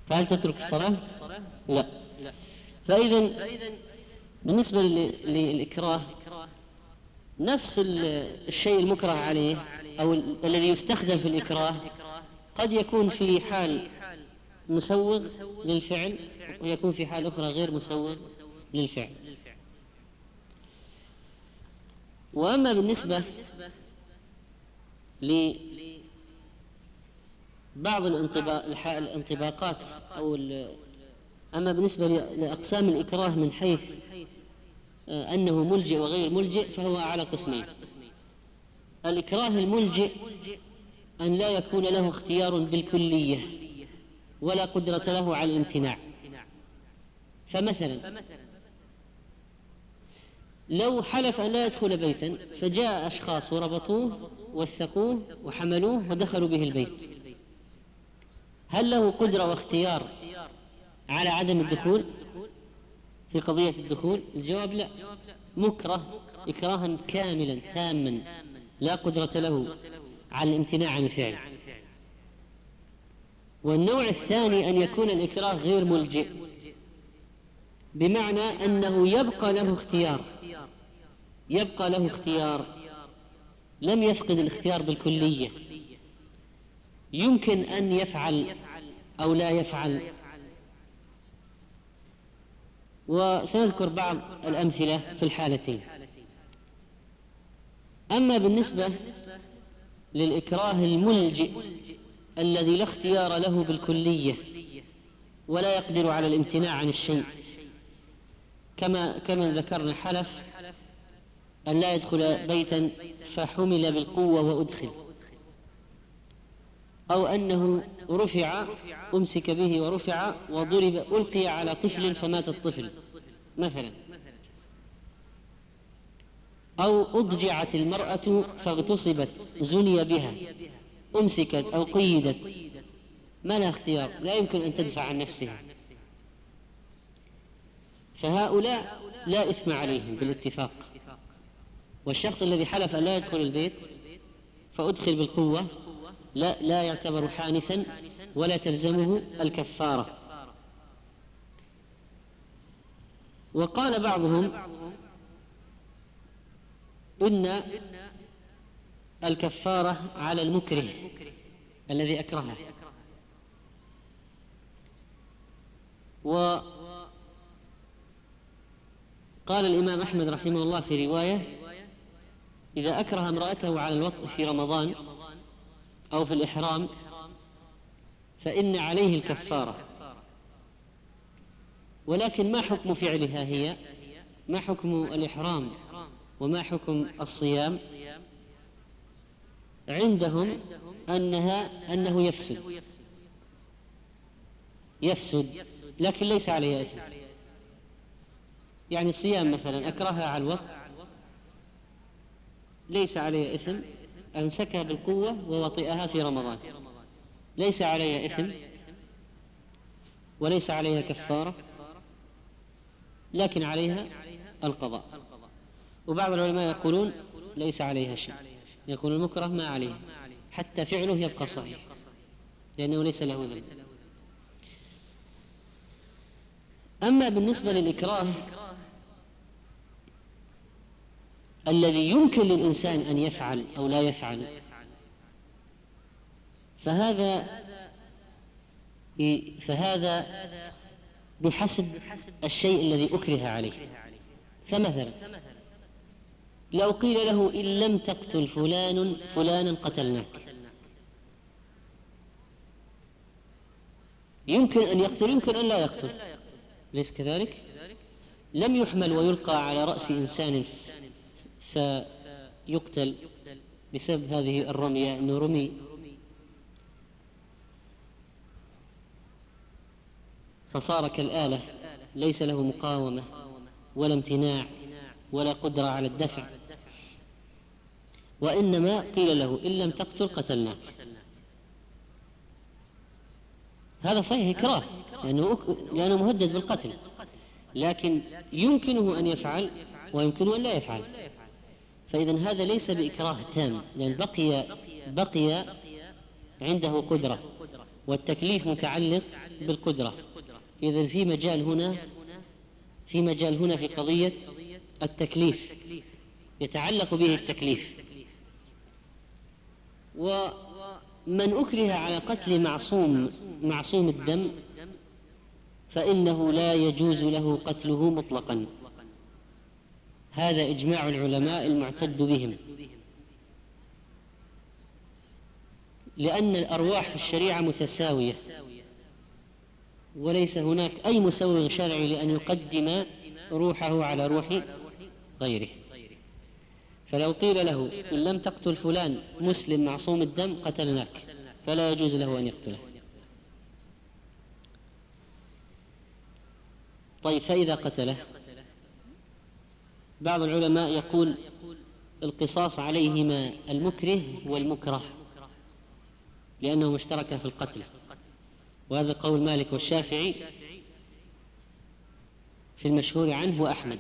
فهل تترك الصلاة؟ لا. فإذا بالنسبة للإكراه نفس الشيء المكره عليه أو الذي يستخدم في الإكراه قد يكون في حال مسوغ للفعل ويكون في حال أخرى غير مسوغ للفعل. وأما بالنسبة لبعض الانطباقات أما بالنسبة لأقسام الإكراه من حيث أنه ملجئ وغير ملجئ فهو على قسمين. الإكراه الملجئ أن لا يكون له اختيار بالكلية ولا قدرة له على الامتناع. فمثلا لو حلف أن لا يدخل بيتا فجاء أشخاص وربطوه وثقوه وحملوه ودخلوا به البيت، هل له قدرة واختيار على عدم الدخول في قضية الدخول؟ الجواب لا، مكره إكراها كاملا تاما لا قدرة له على الامتناع عن الفعل. والنوع الثاني أن يكون الإكراه غير ملجئ، بمعنى أنه يبقى له اختيار لم يفقد الاختيار بالكلية، يمكن أن يفعل أو لا يفعل. وسنذكر بعض الأمثلة في الحالتين. أما بالنسبة للإكراه الملجئ الذي لا اختيار له بالكلية ولا يقدر على الامتناع عن الشيء، كما ذكرنا حلف أن لا يدخل بيتا فحمل بالقوة وأدخل، أو أنه أمسك به ورفع وضرب ألقي على طفل فمات الطفل مثلا، أو أضجعت المرأة فاغتصبت زني بها أمسكت أو قيدت، ما لها اختيار، لا يمكن أن تدفع عن نفسها. فهؤلاء لا إثم عليهم بالاتفاق. والشخص الذي حلف أن لا يدخل البيت فأدخل بالقوة لا يعتبر حانثا ولا تلزمه الكفارة. وقال بعضهم إن الكفارة على المكره الذي أكرهه. وقال الإمام أحمد رحمه الله في رواية: إذا أكره امرأته على الوطء في رمضان أو في الإحرام فإن عليه الكفارة. ولكن ما حكم فعلها هي؟ ما حكم الإحرام وما حكم الصيام؟ عندهم أنه يفسد لكن ليس عليه إثم. يعني الصيام مثلا أكرهها على الوطء ليس عليه إثم، أمسكها بالقوة ووطئها في رمضان ليس عليه إثم وليس عليها كفارة، لكن عليها القضاء. وبعض العلماء يقولون ليس عليها شيء، يقول المكره ما عليه حتى فعله يبقى صحيح لأنه ليس له ذنب. أما بالنسبة للإكراه الذي يمكن للإنسان أن يفعل أو لا يفعل، فهذا بحسب الشيء الذي أكره عليه. فمثلا لو قيل له: إن لم تقتل فلانا قتلناك، يمكن أن يقتل يمكن أن لا يقتل، ليس كذلك؟ لم يحمل ويلقى على رأس إنسان فيقتل بسبب هذه الرمية، أنه رمي، فصار كالآلة ليس له مقاومة ولا امتناع ولا قدرة على الدفع، وإنما قيل له: إن لم تقتل قتلناك. هذا صحيح إكراه لأنه مهدد بالقتل، لكن يمكنه أن يفعل ويمكنه أن لا يفعل. فإذن هذا ليس بإكراه تام، لأن بقي عنده قدرة والتكليف متعلق بالقدرة. إذن في مجال هنا في قضية التكليف، يتعلق به التكليف. ومن أكره على قتل معصوم الدم فإنه لا يجوز له قتله مطلقا. هذا إجماع العلماء المعتد بهم، لأن الأرواح في الشريعة متساوية، وليس هناك أي مسوغ شرعي لأن يقدم روحه على روح غيره. فلو قيل له إن لم تقتل فلان مسلم معصوم الدم قتلناك، فلا يجوز له أن يقتله. طيب، فإذا قتله، بعض العلماء يقول القصاص عليهما المكره والمكره لأنهما اشتركا في القتل، وهذا قول مالك والشافعي في المشهور عنه وأحمد.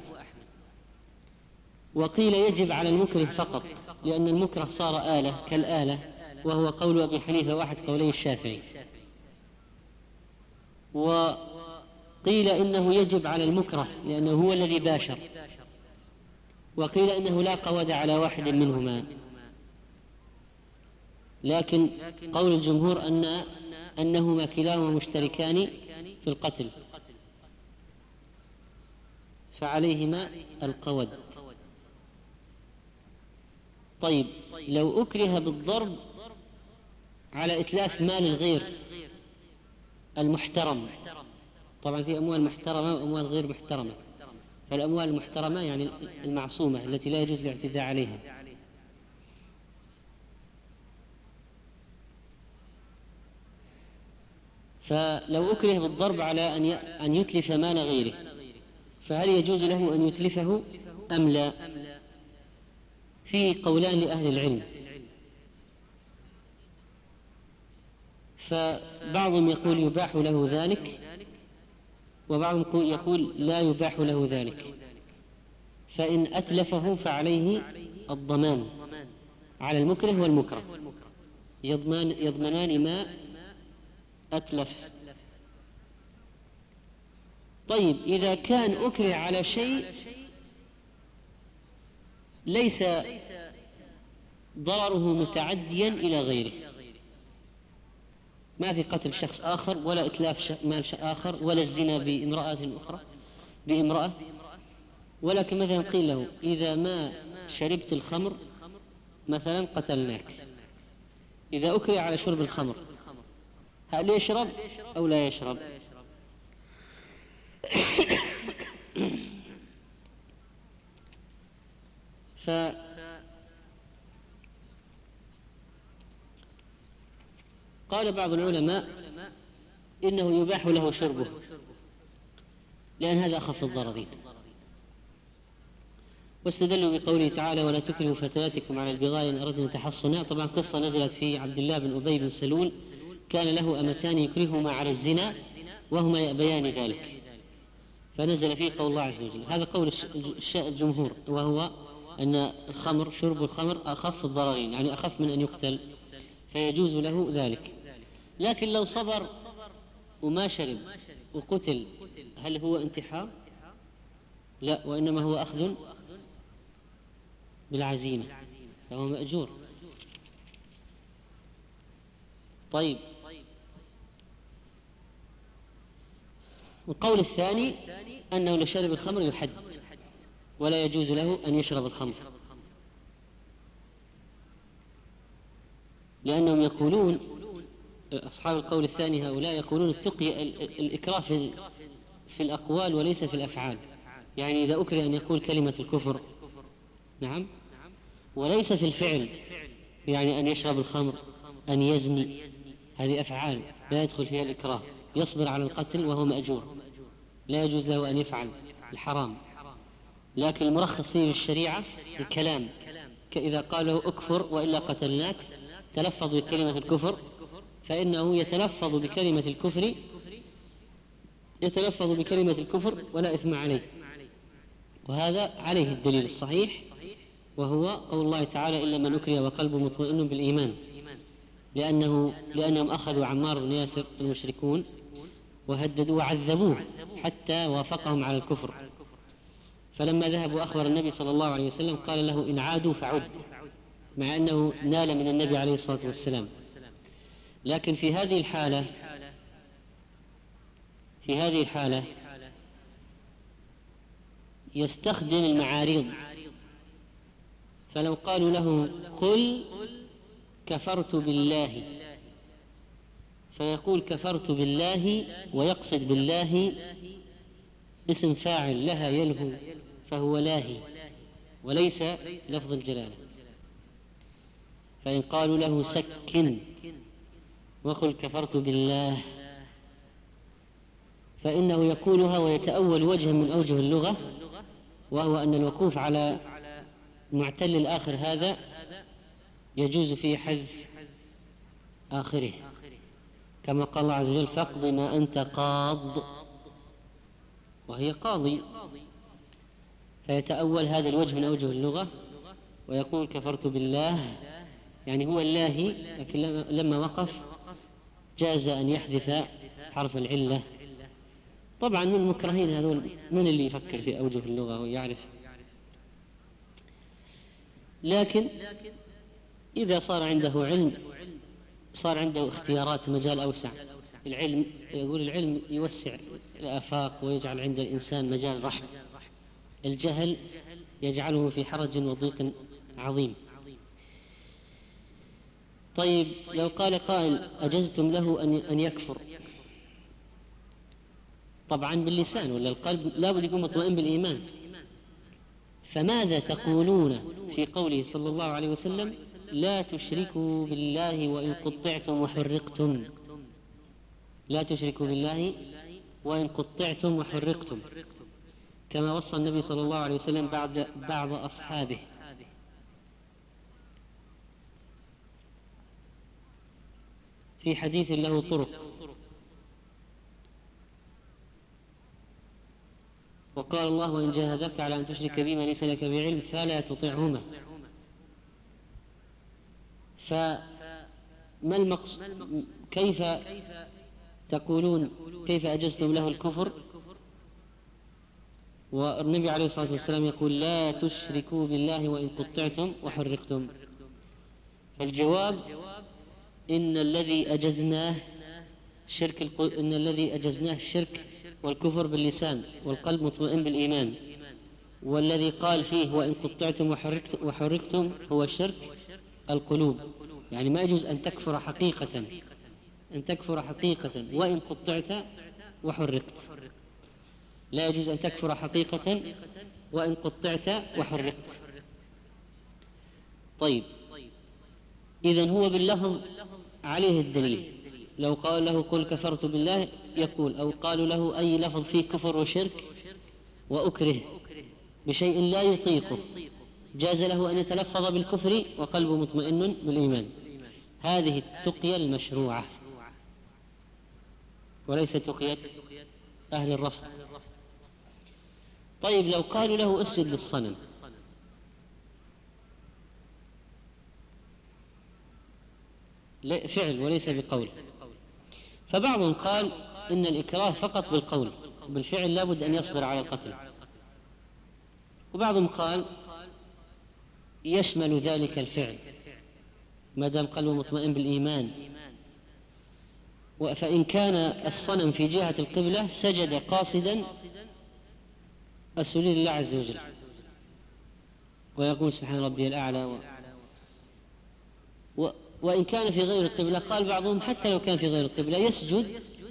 وقيل يجب على المكره فقط، لأن المكره صار آلة كالآلة، وهو قول أبي حنيفة واحد قولي الشافعي. وقيل إنه يجب على المكره لأنه هو الذي باشر، وقيل إنه لا قود على واحد منهما. لكن قول الجمهور أنهما كلاهما مشتركان في القتل، فعليهما القود. طيب، لو أكره بالضرب على إتلاف مال الغير المحترم، طبعا في أموال محترمة وأموال غير محترمة، فالأموال المحترمة يعني المعصومة التي لا يجوز الاعتداء عليها. فلو أكره بالضرب على أن يتلف مال غيره، فهل يجوز له أن يتلفه أم لا؟ في قولان لأهل العلم، فبعضهم يقول يباح له ذلك، وبعضهم يقول لا يباح له ذلك. فإن أتلفه فعليه الضمان على المكره والمكره، يضمنان ما أتلف. طيب، إذا كان أكره على شيء ليس ضرره متعديا إلى غيره، ما في قتل شخص آخر ولا إتلاف مال آخر ولا الزنا بامرأة، ولكن مثلا قيل له إذا ما شربت الخمر مثلا قتلناك. إذا أكره على شرب الخمر، هل يشرب أو لا يشرب؟ قال بعض العلماء إنه يباح له شربه، لأن هذا أخف الضررين، واستدلوا بقوله تعالى ولا تكرهوا فتياتكم على البغاء إن أردنا تحصنا. طبعا قصة نزلت في عبد الله بن أبي بن سلول، كان له أمتان يكرههما على الزنا وهما يأبيان ذلك، فنزل فيه قول الله عز وجل. هذا قول الجمهور، وهو أن شرب الخمر أخف الضررين، يعني أخف من أن يقتل، فيجوز له ذلك. لكن لو صبر وما شرب وقتل، هل هو انتحار؟ لا، وإنما هو أخذ بالعزيمة، فهو مأجور. طيب، القول الثاني أنه لو شرب الخمر يحد، ولا يجوز له أن يشرب الخمر، لأنهم يقولون أصحاب القول الثاني هؤلاء يقولون التقي الإكراه في الأقوال وليس في الأفعال. يعني إذا أكره أن يقول كلمة الكفر، نعم، وليس في الفعل، يعني أن يشرب الخمر، أن يزني، هذه أفعال لا يدخل فيها الإكراه، يصبر على القتل وهو مأجور، لا يجوز له أن يفعل الحرام. لكن المرخص فيه الشريعة الكلام، كإذا قالوا أكفر وإلا قتلناك، تلفظ بكلمة الكفر، فإنه يتلفظ بكلمة الكفر ولا إثم عليه. وهذا عليه الدليل الصحيح، وهو قول الله تعالى إلا من أكره وقلبه مطمئن بالإيمان. لأنهم أخذوا عمار بن ياسر المشركون وهددوا وعذبوه حتى وافقهم على الكفر، فلما ذهبوا أخبر النبي صلى الله عليه وسلم قال له إن عادوا فعد، مع أنه نال من النبي عليه الصلاة والسلام. لكن في هذه الحالة يستخدم المعاريض، فلو قالوا له قل كفرت بالله، فيقول كفرت بالله ويقصد بالله اسم فاعل لها يلهو، فهو لاهي وليس لفظ الجلالة. فإن قالوا له سكن وقل كفرت بالله فإنه يقولها ويتأول وجها من أوجه اللغة، وهو أن الوقوف على معتل الآخر هذا يجوز فيه حذف آخره، كما قال الله عز وجل فاقض ما أنت قاض، وهي قاضي، فيتأول هذا الوجه من أوجه اللغة ويقول كفرت بالله، يعني هو الله، لكن لما وقف جاز أن يحذف حرف العلة. طبعا من المكرهين هذول، من اللي يفكر في أوجه اللغة ويعرف؟ لكن إذا صار عنده علم صار عنده اختيارات ومجال أوسع. العلم يقول العلم يوسع الآفاق ويجعل عند الإنسان مجال رحب، الجهل يجعله في حرج وضيق عظيم. طيب لو قال قائل أجزتم له أن يكفر، طبعا باللسان ولا القلب لا بد يكون مطمئن بالإيمان، فماذا تقولون في قوله صلى الله عليه وسلم لا تشركوا بالله وإن قطعتم وحرقتم؟ لا تشركوا بالله وإن قطعتم وحرقتم، كما وصى النبي صلى الله عليه وسلم بعض أصحابه. في حديث له طرق، وقال الله وإن جاهدك على أن تشرك بي ما ليس لك بعلم فلا تطعهما. فما المقصود؟ كيف تقولون كيف أجزتم له الكفر والنبي عليه الصلاة والسلام يقول لا تشركوا بالله وإن قطعتم وحرقتم؟ فالجواب إن الذي أجزناه الشرك والكفر باللسان والقلب مطمئن بالإيمان، والذي قال فيه وإن قطعتم وحرقتم هو الشرك القلوب، يعني ما يجوز أن تكفر حقيقة وإن قطعت وحرقت، لا يجوز أن تكفر حقيقة وإن قطعت وحرقت. طيب إذن هو باللفظ عليه الدليل، لو قال له قل كفرت بالله يقول، أو قالوا له أي لفظ فيه كفر وشرك وأكره بشيء لا يطيقه جاز له أن يتلفظ بالكفر وقلبه مطمئن بالإيمان. هذه التقية المشروعة وليس تقية أهل الرفض. طيب لو قالوا له اسجد للصنم، فعل وليس بقول، فبعضهم قال إن الإكراه فقط بالقول، بالفعل لابد أن يصبر على القتل، وبعضهم قال يشمل ذلك الفعل ما دام قلبه مطمئن بالإيمان، فإن كان الصنم في جهة القبلة سجد قاصدا السجود لله عز وجل ويقول سبحان ربي الأعلى. وإن كان في غير القبلة قال بعضهم حتى لو كان في غير القبلة يسجد،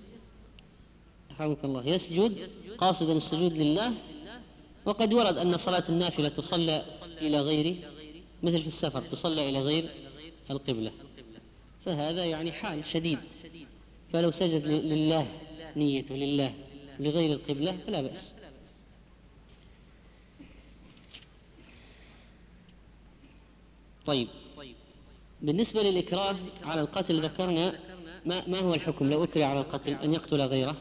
رحمك الله، يسجد قاصدا السجود لله. وقد ورد أن صلاة النافلة تصلى إلى غير، مثل في السفر تصلى إلى غير القبلة، فهذا يعني حال شديد، فلو سجد لله نيته لله لغير القبلة فلا بأس. طيب بالنسبة للإكراه على القتل ذكرنا ما هو الحكم لو أكره على القتل؟ أن يقتل غيره؟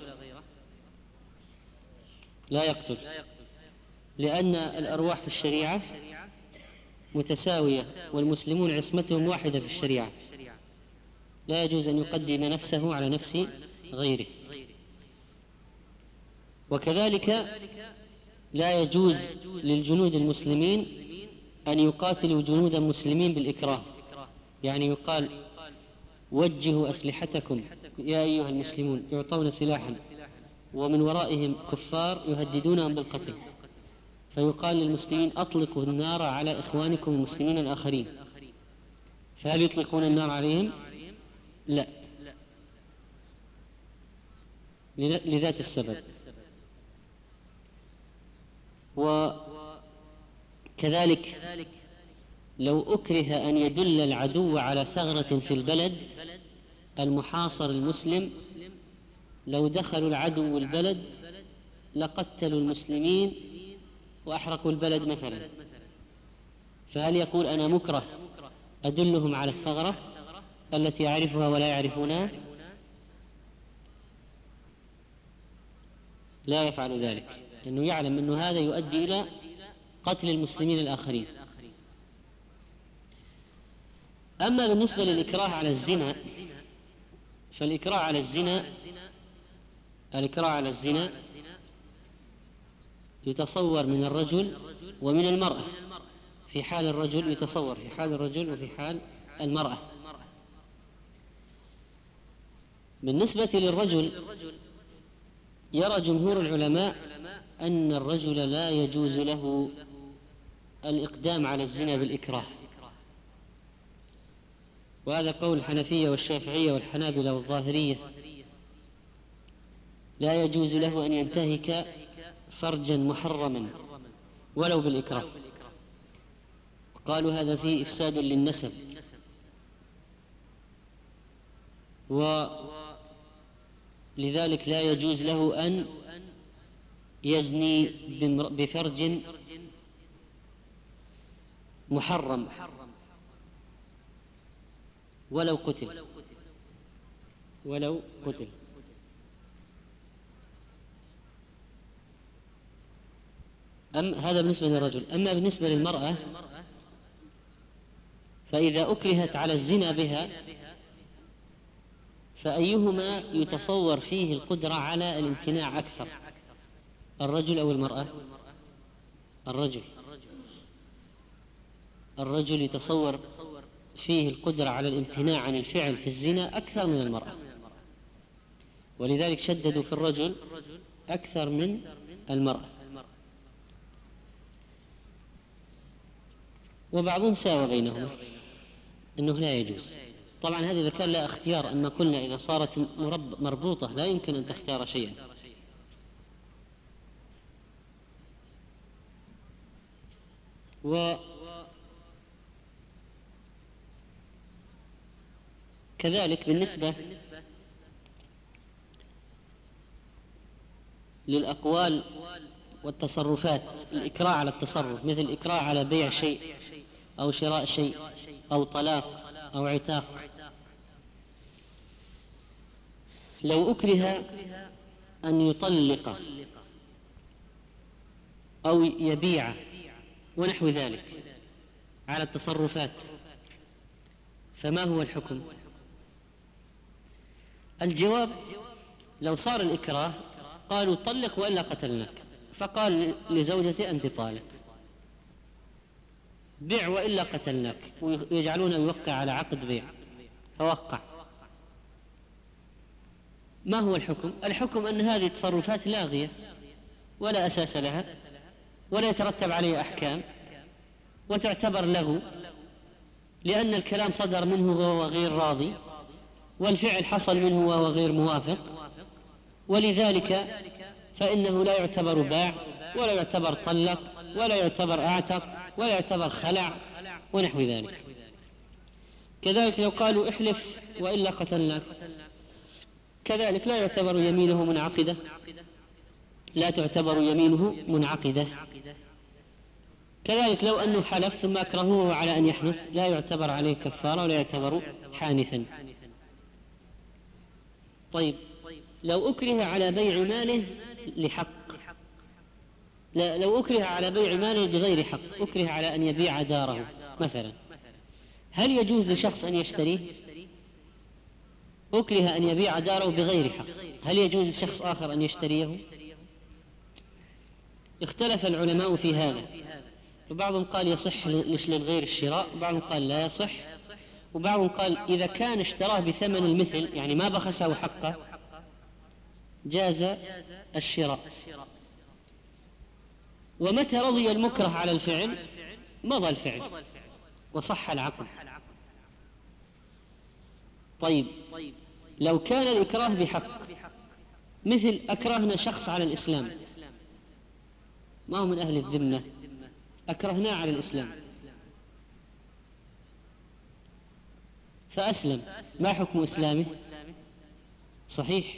لا يقتل، لأن الأرواح في الشريعة متساوية والمسلمون عصمتهم واحدة في الشريعة، لا يجوز أن يقدم نفسه على نفس غيره. وكذلك لا يجوز للجنود المسلمين أن يقاتلوا جنود مسلمين بالإكراه، يعني يقال وجهوا أسلحتكم يا أيها المسلمون، يعطون سلاحا ومن ورائهم كفار يهددونهم بالقتل، فيقال للمسلمين أطلقوا النار على إخوانكم المسلمين الآخرين، فهل يطلقون النار عليهم؟ لا، لذات السبب. وكذلك لو أكره أن يدل العدو على ثغرة في البلد المحاصر المسلم، لو دخلوا العدو البلد لقتلوا المسلمين وأحرقوا البلد مثلا، فهل يقول أنا مكره أدلهم على الثغرة التي يعرفها ولا يعرفونها؟ لا يفعل ذلك، لأنه يعلم أن هذا يؤدي إلى قتل المسلمين الآخرين. أما بالنسبة للإكراه على الزنا، فالإكراه على الزنا يتصور من الرجل ومن المرأة، في حال الرجل يتصور في حال الرجل وفي حال المرأة. بالنسبة للرجل يرى جمهور العلماء أن الرجل لا يجوز له الإقدام على الزنا بالإكراه، وهذا قول الحنفية والشافعية والحنابلة والظاهرية، لا يجوز له أن ينتهك فرجا محرما ولو بالإكراه، قالوا هذا فيه إفساد للنسب، ولذلك لا يجوز له أن يزني بفرج محرم ولو قتل. هذا بالنسبة للرجل. أما بالنسبة للمرأة فإذا أكرهت على الزنا بها فأيهما يتصور فيه القدرة على الامتناع أكثر، الرجل أو المرأة؟ الرجل يتصور فيه القدرة على الامتناع عن الفعل في الزنا أكثر من المرأة، ولذلك شددوا في الرجل أكثر من المرأة. وبعضهم ساوى بينهما أنه لا يجوز. طبعا هذا إذا كان لا اختيار، أما قلنا إذا صارت مربوطة لا يمكن أن تختار شيئا. وكذلك بالنسبة للأقوال والتصرفات، الإكراه على التصرف، مثل الإكراه على بيع شيء أو شراء شيء أو طلاق أو عتاق، لو أكره أن يطلق أو يبيع ونحو ذلك على التصرفات، فما هو الحكم؟ الجواب: لو صار الإكراه قالوا طلق وإلا قتلناك، فقال لزوجته أنت طالق، بيع وإلا قتلناك، ويجعلونه يوقع على عقد بيع، فوقع. ما هو الحكم؟ الحكم أن هذه التصرفات لاغية ولا أساس لها ولا يترتب عليها أحكام، وتعتبر له، لأن الكلام صدر منه وهو غير راضي، والفعل حصل منه وهو غير موافق، ولذلك فإنه لا يعتبر باع ولا يعتبر طلق ولا يعتبر أعتق ولا يعتبر خلع ونحو ذلك. كذلك لو قالوا احلف وإلا قتلناك، كذلك لا يعتبر يمينه منعقدة، لا تعتبر يمينه منعقدة. كذلك لو أنه حلف ثم أكرهوه على أن يحنث لا يعتبر عليه كفارة ولا يعتبر حانثا. طيب، لو أكره على بيع ماله لحق، لا، لو أكره على بيع ماله بغير حق، أكره على أن يبيع داره مثلا، هل يجوز لشخص أن يشتريه؟ أكره أن يبيع داره بغير حق، هل يجوز لشخص آخر أن يشتريه؟ اختلف العلماء في هذا، وبعضهم قال يصح للغير الشراء، وبعضهم قال لا يصح، وبعضهم قال إذا كان اشتراه بثمن المثل يعني ما بخسه حقه جاز الشراء. ومتى رضي المكره على الفعل مضى الفعل وصح العقد. طيب لو كان الإكراه بحق، مثل أكرهنا شخص على الإسلام ما هو من أهل الذمة، أكرهناه على الإسلام فأسلم، ما حكم إسلامه؟ صحيح.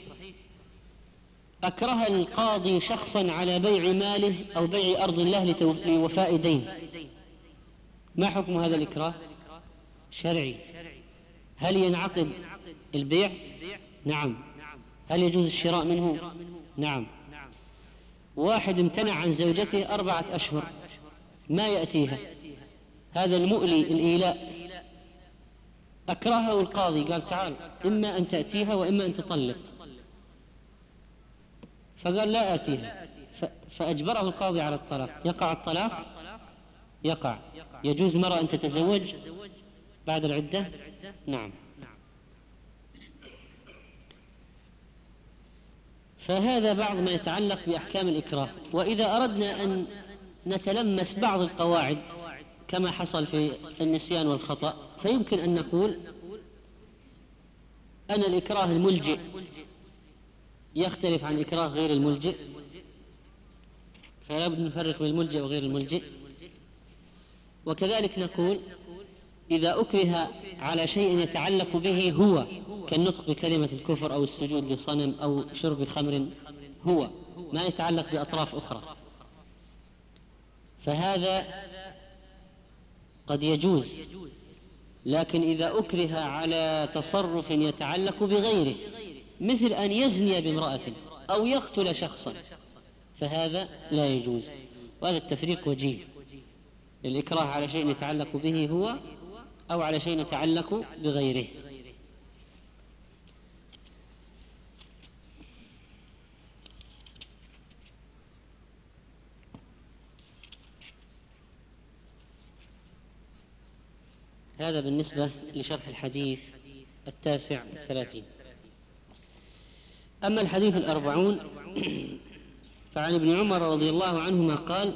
أكره القاضي شخصا على بيع ماله أو بيع أرض الله لوفاء دين، ما حكم هذا الإكراه؟ شرعي. هل ينعقد البيع؟ نعم. هل يجوز الشراء منه؟ نعم. واحد امتنع عن زوجته 4 أشهر ما يأتيها، هذا المؤلي الإيلاء، أكرهه القاضي قال تعال إما أن تأتيها وإما أن تطلق، فقال لا آتيها، فأجبره القاضي على الطلاق. يقع الطلاق؟ يقع. يجوز مرة أن تتزوج بعد العدة؟ نعم. فهذا بعض ما يتعلق بأحكام الإكراه. وإذا أردنا أن نتلمس بعض القواعد كما حصل في النسيان والخطأ، فيمكن أن نقول أن الإكراه الملجئ يختلف عن إكراه غير الملجئ، فلا بد نفرق بين الملجئ وغير الملجئ. وكذلك نقول إذا أكره على شيء يتعلق به هو كالنطق بكلمة الكفر أو السجود لصنم أو شرب خمر، هو ما يتعلق بأطراف أخرى، فهذا قد يجوز. لكن إذا أكره على تصرف يتعلق بغيره مثل أن يزني بامرأة أو يقتل شخصا فهذا لا يجوز. وهذا التفريق وجيه، الإكراه على شيء يتعلق به هو أو على شيء يتعلق بغيره. هذا بالنسبة لشرح الحديث 39. أما الحديث 40 فعن ابن عمر رضي الله عنهما قال: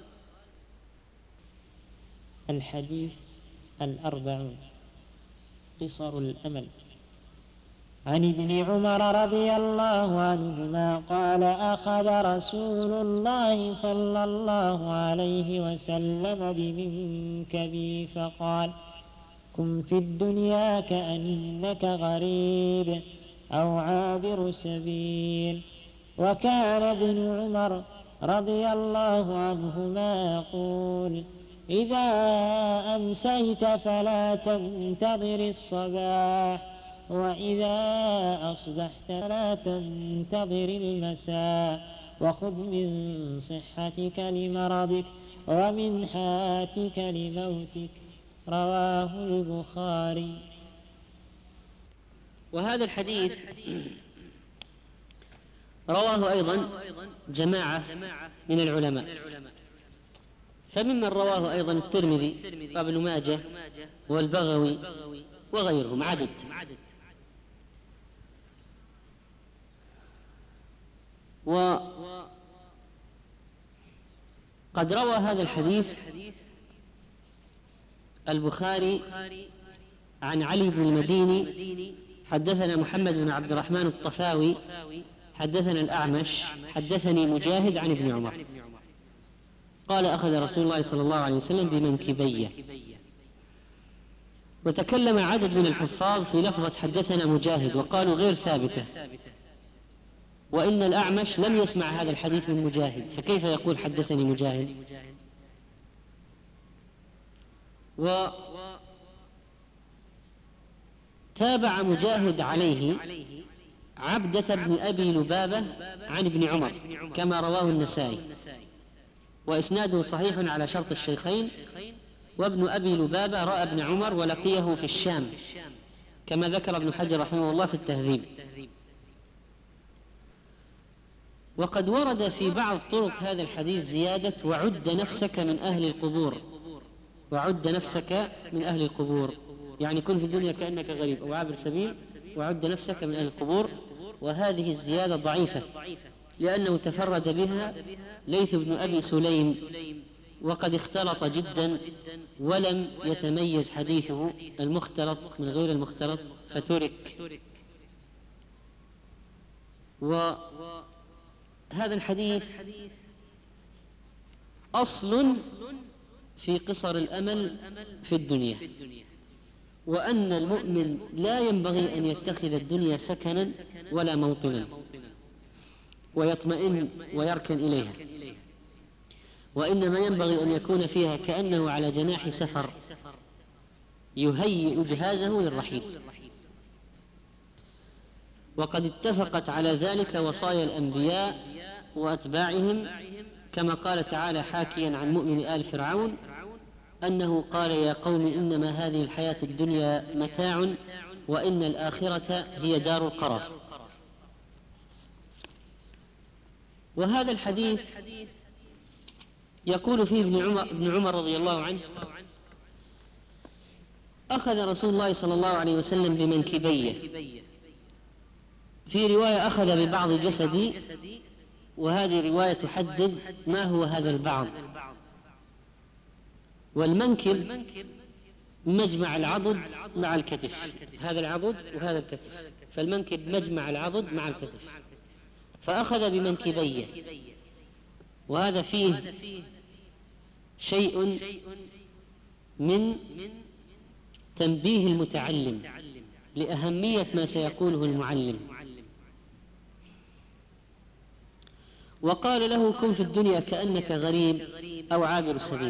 الحديث 40 قصر الأمل. عن ابن عمر رضي الله عنهما قال: أخذ رسول الله صلى الله عليه وسلم بمنكبي فقال: كن في الدنيا كأنك غريب أو عابر سبيل. وكان ابن عمر رضي الله عنهما يقول: إذا أمسيت فلا تنتظر الصباح، وإذا أصبحت فلا تنتظر المساء، وخذ من صحتك لمرضك ومن حياتك لموتك. رواه البخاري. وهذا الحديث رواه أيضا جماعة من العلماء، فممن رواه أيضا الترمذي وابن ماجه والبغوي وغيرهم عدد. وقد روى هذا الحديث البخاري عن علي بن المديني حدثنا محمد بن عبد الرحمن الطفاوي حدثنا الأعمش حدثني مجاهد عن ابن عمر قال: أخذ رسول الله صلى الله عليه وسلم بمنكبي. وتكلم عدد من الحفاظ في لفظة حدثنا مجاهد وقالوا غير ثابتة، وإن الأعمش لم يسمع هذا الحديث من مجاهد، فكيف يقول حدثني مجاهد؟ وتابع مجاهد عليه عبدة بن أبي لبابة عن ابن عمر كما رواه النسائي، وإسناده صحيح على شرط الشيخين. وابن أبي لبابة رأى ابن عمر ولقيه في الشام كما ذكر ابن حجر رحمه الله في التهذيب. وقد ورد في بعض طرق هذا الحديث زيادة وعد نفسك من أهل القبور، وعد نفسك من أهل القبور، يعني كن في الدنيا كأنك غريب أو عابر سبيل وعد نفسك من أهل القبور. وهذه الزيادة ضعيفة لأنه تفرد بها ليث بن أبي سليم، وقد اختلط جدا ولم يتميز حديثه المختلط من غير المختلط فترك. وهذا الحديث أصل في قصر الأمل في الدنيا، وأن المؤمن لا ينبغي أن يتخذ الدنيا سكنا ولا موطنا ويطمئن ويركن إليها، وإنما ينبغي أن يكون فيها كأنه على جناح سفر يهيئ جهازه للرحيل. وقد اتفقت على ذلك وصايا الأنبياء وأتباعهم، كما قال تعالى حاكيا عن مؤمن آل فرعون أنه قال يا قوم إنما هذه الحياة الدنيا متاع وإن الآخرة هي دار القرار. وهذا الحديث يقول فيه ابن عمر رضي الله عنه أخذ رسول الله صلى الله عليه وسلم بمنكبيه، في رواية أخذ ببعض جسدي، وهذه رواية تحدد ما هو هذا البعض. والمنكب مجمع العضد مع الكتف، هذا العضد وهذا الكتف، فالمنكب مجمع العضد مع الكتف، فأخذ بمنكبيه. وهذا فيه شيء من تنبيه المتعلم لأهمية ما سيقوله المعلم. وقال له كن في الدنيا كأنك غريب أو عابر السبيل.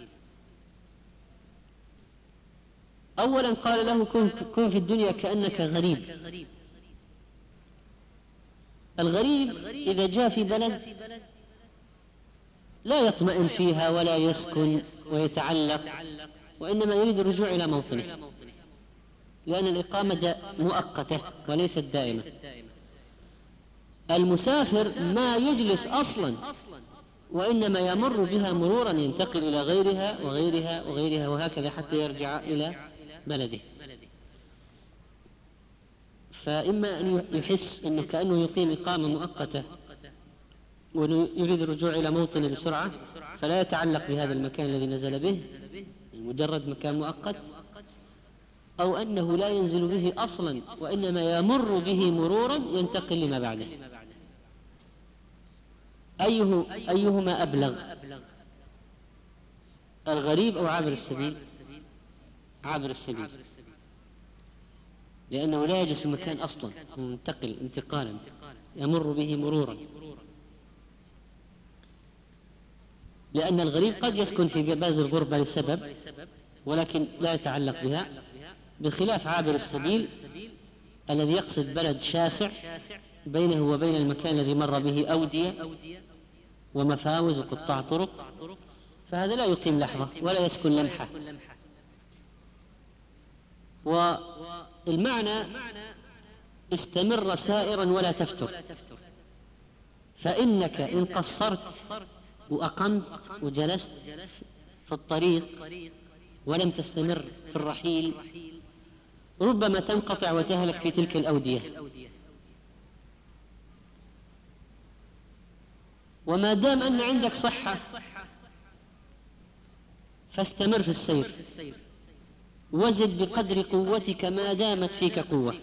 أولا قال له كن في الدنيا كأنك غريب. الغريب إذا جاء في بلد لا يطمئن فيها ولا يسكن ويتعلق، وإنما يريد الرجوع إلى موطنه، لأن الإقامة مؤقتة وليست دائمة. المسافر ما يجلس أصلا، وإنما يمر بها مرورا ينتقل إلى غيرها وغيرها وغيرها وهكذا حتى يرجع إلى بلده. فإما أن يحس أنه كأنه يقيم إقامة مؤقتة ويريد الرجوع إلى موطنه بسرعة، فلا يتعلق بهذا المكان الذي نزل به، مجرد مكان مؤقت، أو أنه لا ينزل به أصلا وإنما يمر به مرورا ينتقل لما بعده. أيهما أبلغ، الغريب أو عابر السبيل؟ عابر السبيل، لأنه لا يجلس المكان أصلا، منتقل انتقالا يمر به مرورا. لأن الغريب قد يسكن في بلد الغربة لسبب ولكن لا يتعلق بها، بخلاف عابر السبيل الذي يقصد بلد شاسع بينه وبين المكان الذي مر به أودية ومفاوز وقطاع طرق، فهذا لا يقيم لحظة ولا يسكن لمحة. والمعنى استمر سائرا ولا تفتر، فإنك إن قصرت وأقمت وجلست في الطريق ولم تستمر في الرحيل ربما تنقطع وتهلك في تلك الأودية. وما دام أن عندك صحة فاستمر في السير، وزد بقدر قوتك ما دامت فيك قوة.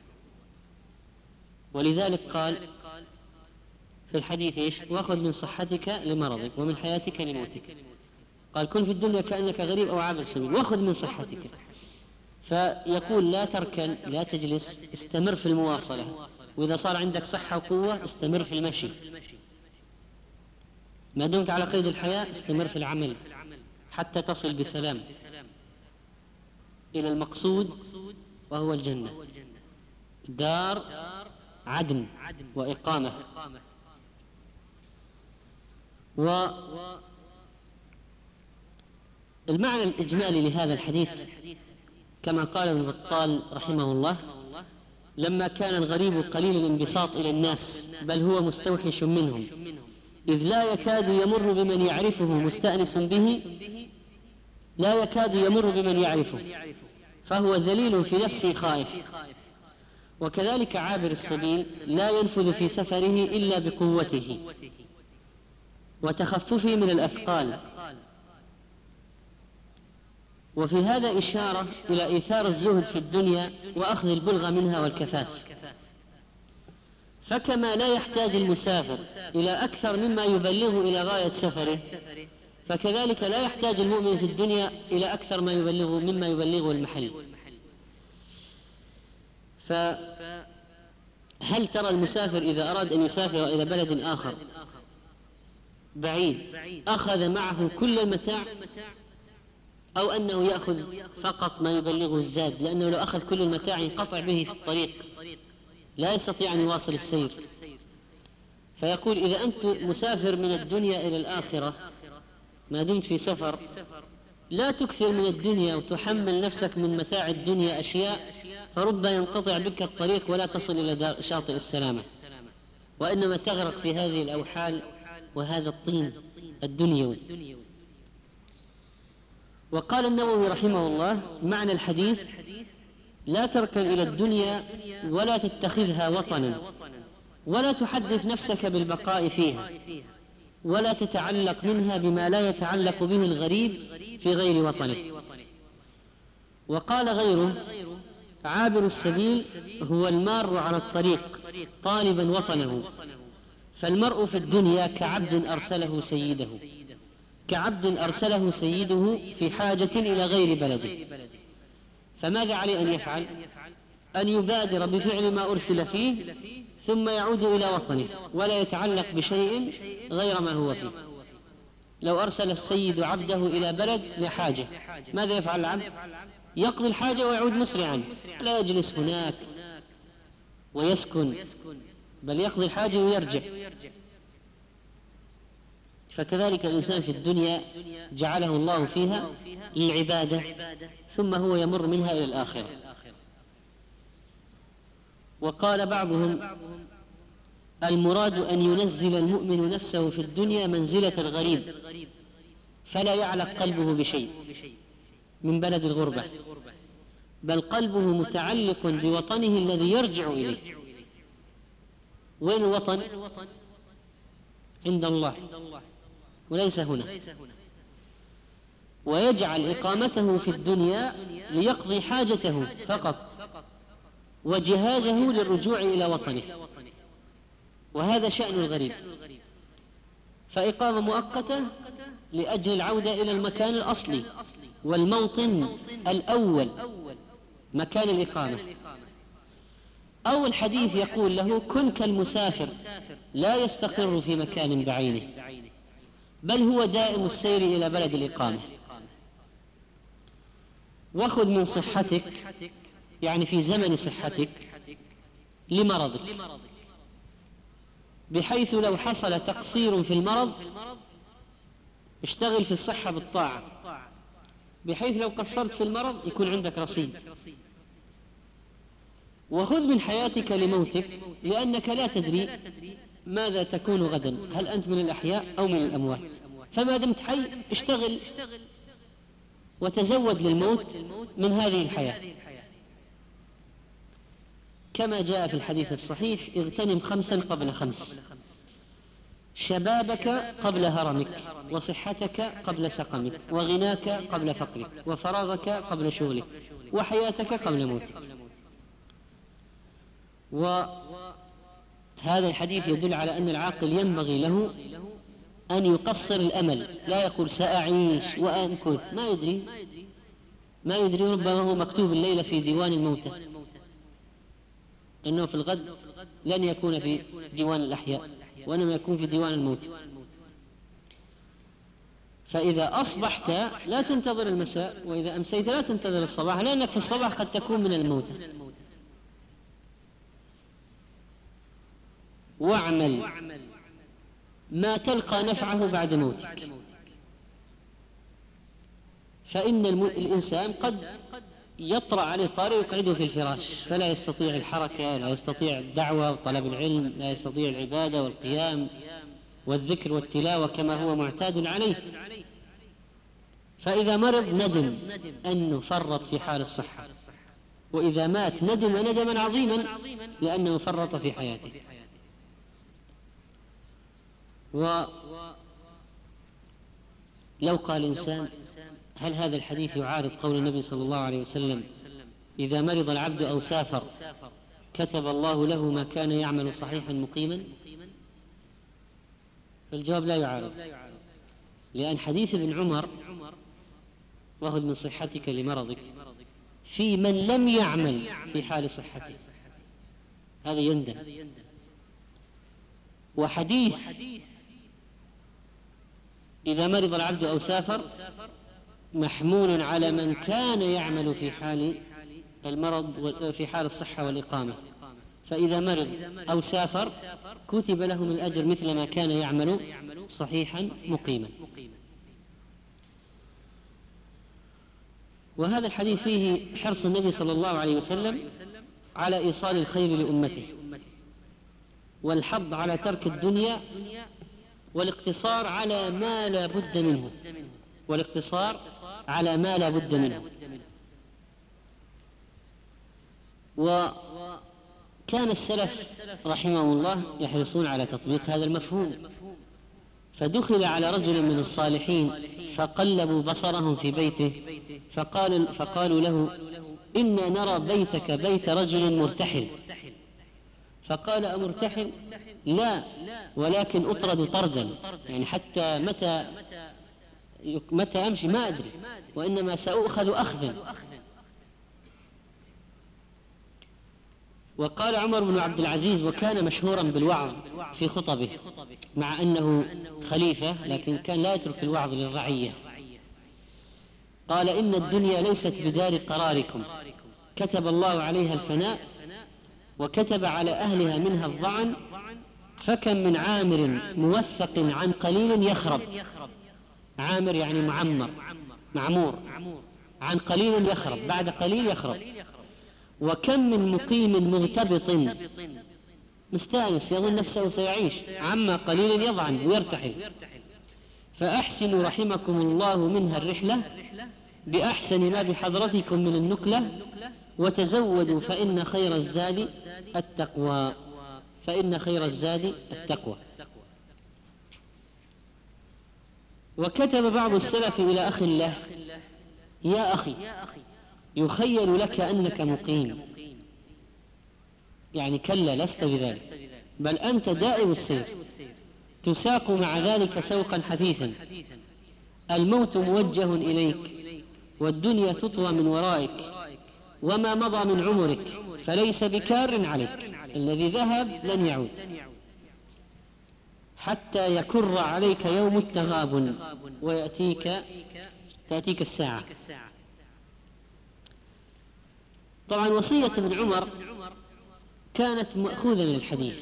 ولذلك قال في الحديث إيش؟ وأخذ من صحتك لمرضك ومن حياتك لموتك. قال كن في الدنيا كأنك غريب أو عابر سبيل، وأخذ من صحتك. فيقول لا تركن، لا تجلس، استمر في المواصلة. وإذا صار عندك صحة وقوة استمر في المشي. ما دمت على قيد الحياة استمر في العمل حتى تصل بسلام إلى المقصود وهو الجنة، دار عدن وإقامة. والمعنى الإجمالي لهذا الحديث كما قال ابن بطال رحمه الله: لما كان الغريب قليل الانبساط إلى الناس بل هو مستوحش منهم، إذ لا يكاد يمر بمن يعرفه مستأنس به، لا يكاد يمر بمن يعرفه، فهو ذليل في نفسه خائف. وكذلك عابر السبيل لا ينفذ في سفره إلا بقوته وتخففه من الأثقال. وفي هذا إشارة إلى إيثار الزهد في الدنيا وأخذ البلغة منها والكفاف. فكما لا يحتاج المسافر إلى أكثر مما يبلغه إلى غاية سفره، فكذلك لا يحتاج المؤمن في الدنيا إلى أكثر مما يبلغه المحل. فهل ترى المسافر إذا أراد أن يسافر إلى بلد آخر بعيد أخذ معه كل المتاع، أو أنه يأخذ فقط ما يبلغه الزاد؟ لأنه لو أخذ كل المتاع ينقطع به في الطريق، لا يستطيع أن يواصل السير. فيقول: إذا أنت مسافر من الدنيا إلى الآخرة ما دمت في سفر، لا تكثر من الدنيا وتحمل نفسك من متاع الدنيا أشياء فرب ينقطع بك الطريق ولا تصل إلى شاطئ السلامة، وإنما تغرق في هذه الأوحال وهذا الطين الدنيوي. وقال النووي رحمه الله: معنى الحديث: لا تركن إلى الدنيا ولا تتخذها وطنا، ولا تحدث نفسك بالبقاء فيها، ولا تتعلق منها بما لا يتعلق به الغريب في غير وطنه. وقال غيره: عابر السبيل هو المار على الطريق طالبا وطنه، فالمرء في الدنيا كعبد أرسله سيده في حاجة إلى غير بلده، فماذا عليه أن يفعل؟ أن يبادر بفعل ما أرسل فيه ثم يعود إلى وطنه ولا يتعلق بشيء غير ما هو فيه. لو أرسل السيد عبده إلى بلد لحاجة، ماذا يفعل العبد؟ يقضي الحاجة ويعود مسرعا، لا يجلس هناك ويسكن، بل يقضي الحاجة ويرجع. فكذلك الإنسان في الدنيا جعله الله فيها للعبادة، ثم هو يمر منها إلى الآخرة. وقال بعضهم: المراد أن ينزل المؤمن نفسه في الدنيا منزلة الغريب، فلا يعلق قلبه بشيء من بلد الغربة، بل قلبه متعلق بوطنه الذي يرجع إليه. وين الوطن؟ عند الله وليس هنا. ويجعل إقامته في الدنيا ليقضي حاجته فقط وجهازه للرجوع إلى وطنه، وهذا شأن الغريب. فإقامة مؤقتة لأجل العودة إلى المكان الأصلي والموطن الأول، مكان الإقامة. أو الحديث يقول له: كن كالمسافر لا يستقر في مكان بعينه، بل هو دائم السير إلى بلد الإقامة. وخذ من صحتك، يعني في زمن صحتك، لمرضك، بحيث لو حصل تقصير في المرض اشتغل في الصحة بالطاعة، بحيث لو قصرت في المرض يكون عندك رصيد. وخذ من حياتك لموتك، لأنك لا تدري ماذا تكون غدا، هل أنت من الأحياء أو من الأموات. فما دمت حي اشتغل وتزود للموت من هذه الحياة، كما جاء في الحديث الصحيح: اغتنم 5 قبل 5، شبابك قبل هرمك، وصحتك قبل سقمك، وغناك قبل فقرك، وفراغك قبل شغلك، وحياتك قبل موتك. وهذا الحديث يدل على أن العاقل ينبغي له أن يقصر الأمل، لا يقول سأعيش وأمكث، ما يدري ربما هو مكتوب الليلة في ديوان الموتى، إنه في الغد لن يكون في ديوان الأحياء وإنما يكون في ديوان الموت. فإذا أصبحت لا تنتظر المساء، وإذا أمسيت لا تنتظر الصباح، لأنك في الصباح قد تكون من الموتى. واعمل ما تلقى نفعه بعد موتك، فإن الإنسان قد يطرأ عليه طارئ ويقعده في الفراش، فلا يستطيع الحركة ولا يستطيع الدعوة وطلب العلم، لا يستطيع العبادة والقيام والذكر والتلاوة كما هو معتاد عليه. فإذا مرض ندم أنه فرط في حال الصحة، وإذا مات ندم ندما عظيما لأنه فرط في حياته. ولو قال إنسان: هل هذا الحديث يعارض قول النبي صلى الله عليه وسلم: إذا مرض العبد أو سافر كتب الله له ما كان يعمل صحيحا مقيما؟ الجواب: لا يعارض، لأن حديث ابن عمر: واخذ من صحتك لمرضك، في من لم يعمل في حال صحته، هذا يندم. وحديث إذا مرض العبد أو سافر محمول على من كان يعمل في حال المرض في حال الصحة والإقامة، فإذا مرض أو سافر كتب له من الأجر مثل ما كان يعمل صحيحا مقيما. وهذا الحديث فيه حرص النبي صلى الله عليه وسلم على إيصال الخير لأمته، والحض على ترك الدنيا، والاقتصار على ما لا بد منه، وكان السلف رحمهم الله يحرصون على تطبيق هذا المفهوم. فدخل على رجل من الصالحين فقلبوا بصرهم في بيته فقالوا له: إنا نرى بيتك بيت رجل مرتحل. فقال: أمرتحل؟ لا، ولكن أطرد طردا، يعني حتى متى أمشي ما أدري، وإنما سأؤخذ أخذا. وقال عمر بن عبد العزيز، وكان مشهورا بالوعظ في خطبه مع أنه خليفة، لكن كان لا يترك الوعظ للرعية، قال: إن الدنيا ليست بدار قراركم، كتب الله عليها الفناء، وكتب على أهلها منها الظعن، فكم من عامر موثق عن قليل يخرب. عامر يعني معمور، عن قليل يخرب، بعد قليل يخرب. وكم من مقيم مغتبط مستانس يظن نفسه سيعيش، عما قليل يضعن ويرتحل. فأحسنوا رحمكم الله منها الرحلة بأحسن ما بحضرتكم من النكلة، وتزودوا فإن خير الزاد التقوى. وكتب بعض السلف إلى أخ له: يا أخي، يخيل لك أنك مقيم، يعني كلا، لست بذلك، بل أنت دائم السير، تساق مع ذلك سوقا حثيثا، الموت موجه إليك، والدنيا تطوى من ورائك، وما مضى من عمرك فليس بكار عليك، الذي ذهب لن يعود، حتى يكر عليك يوم التغابن تأتيك الساعة. طبعا وصية ابن عمر كانت مأخوذة من الحديث،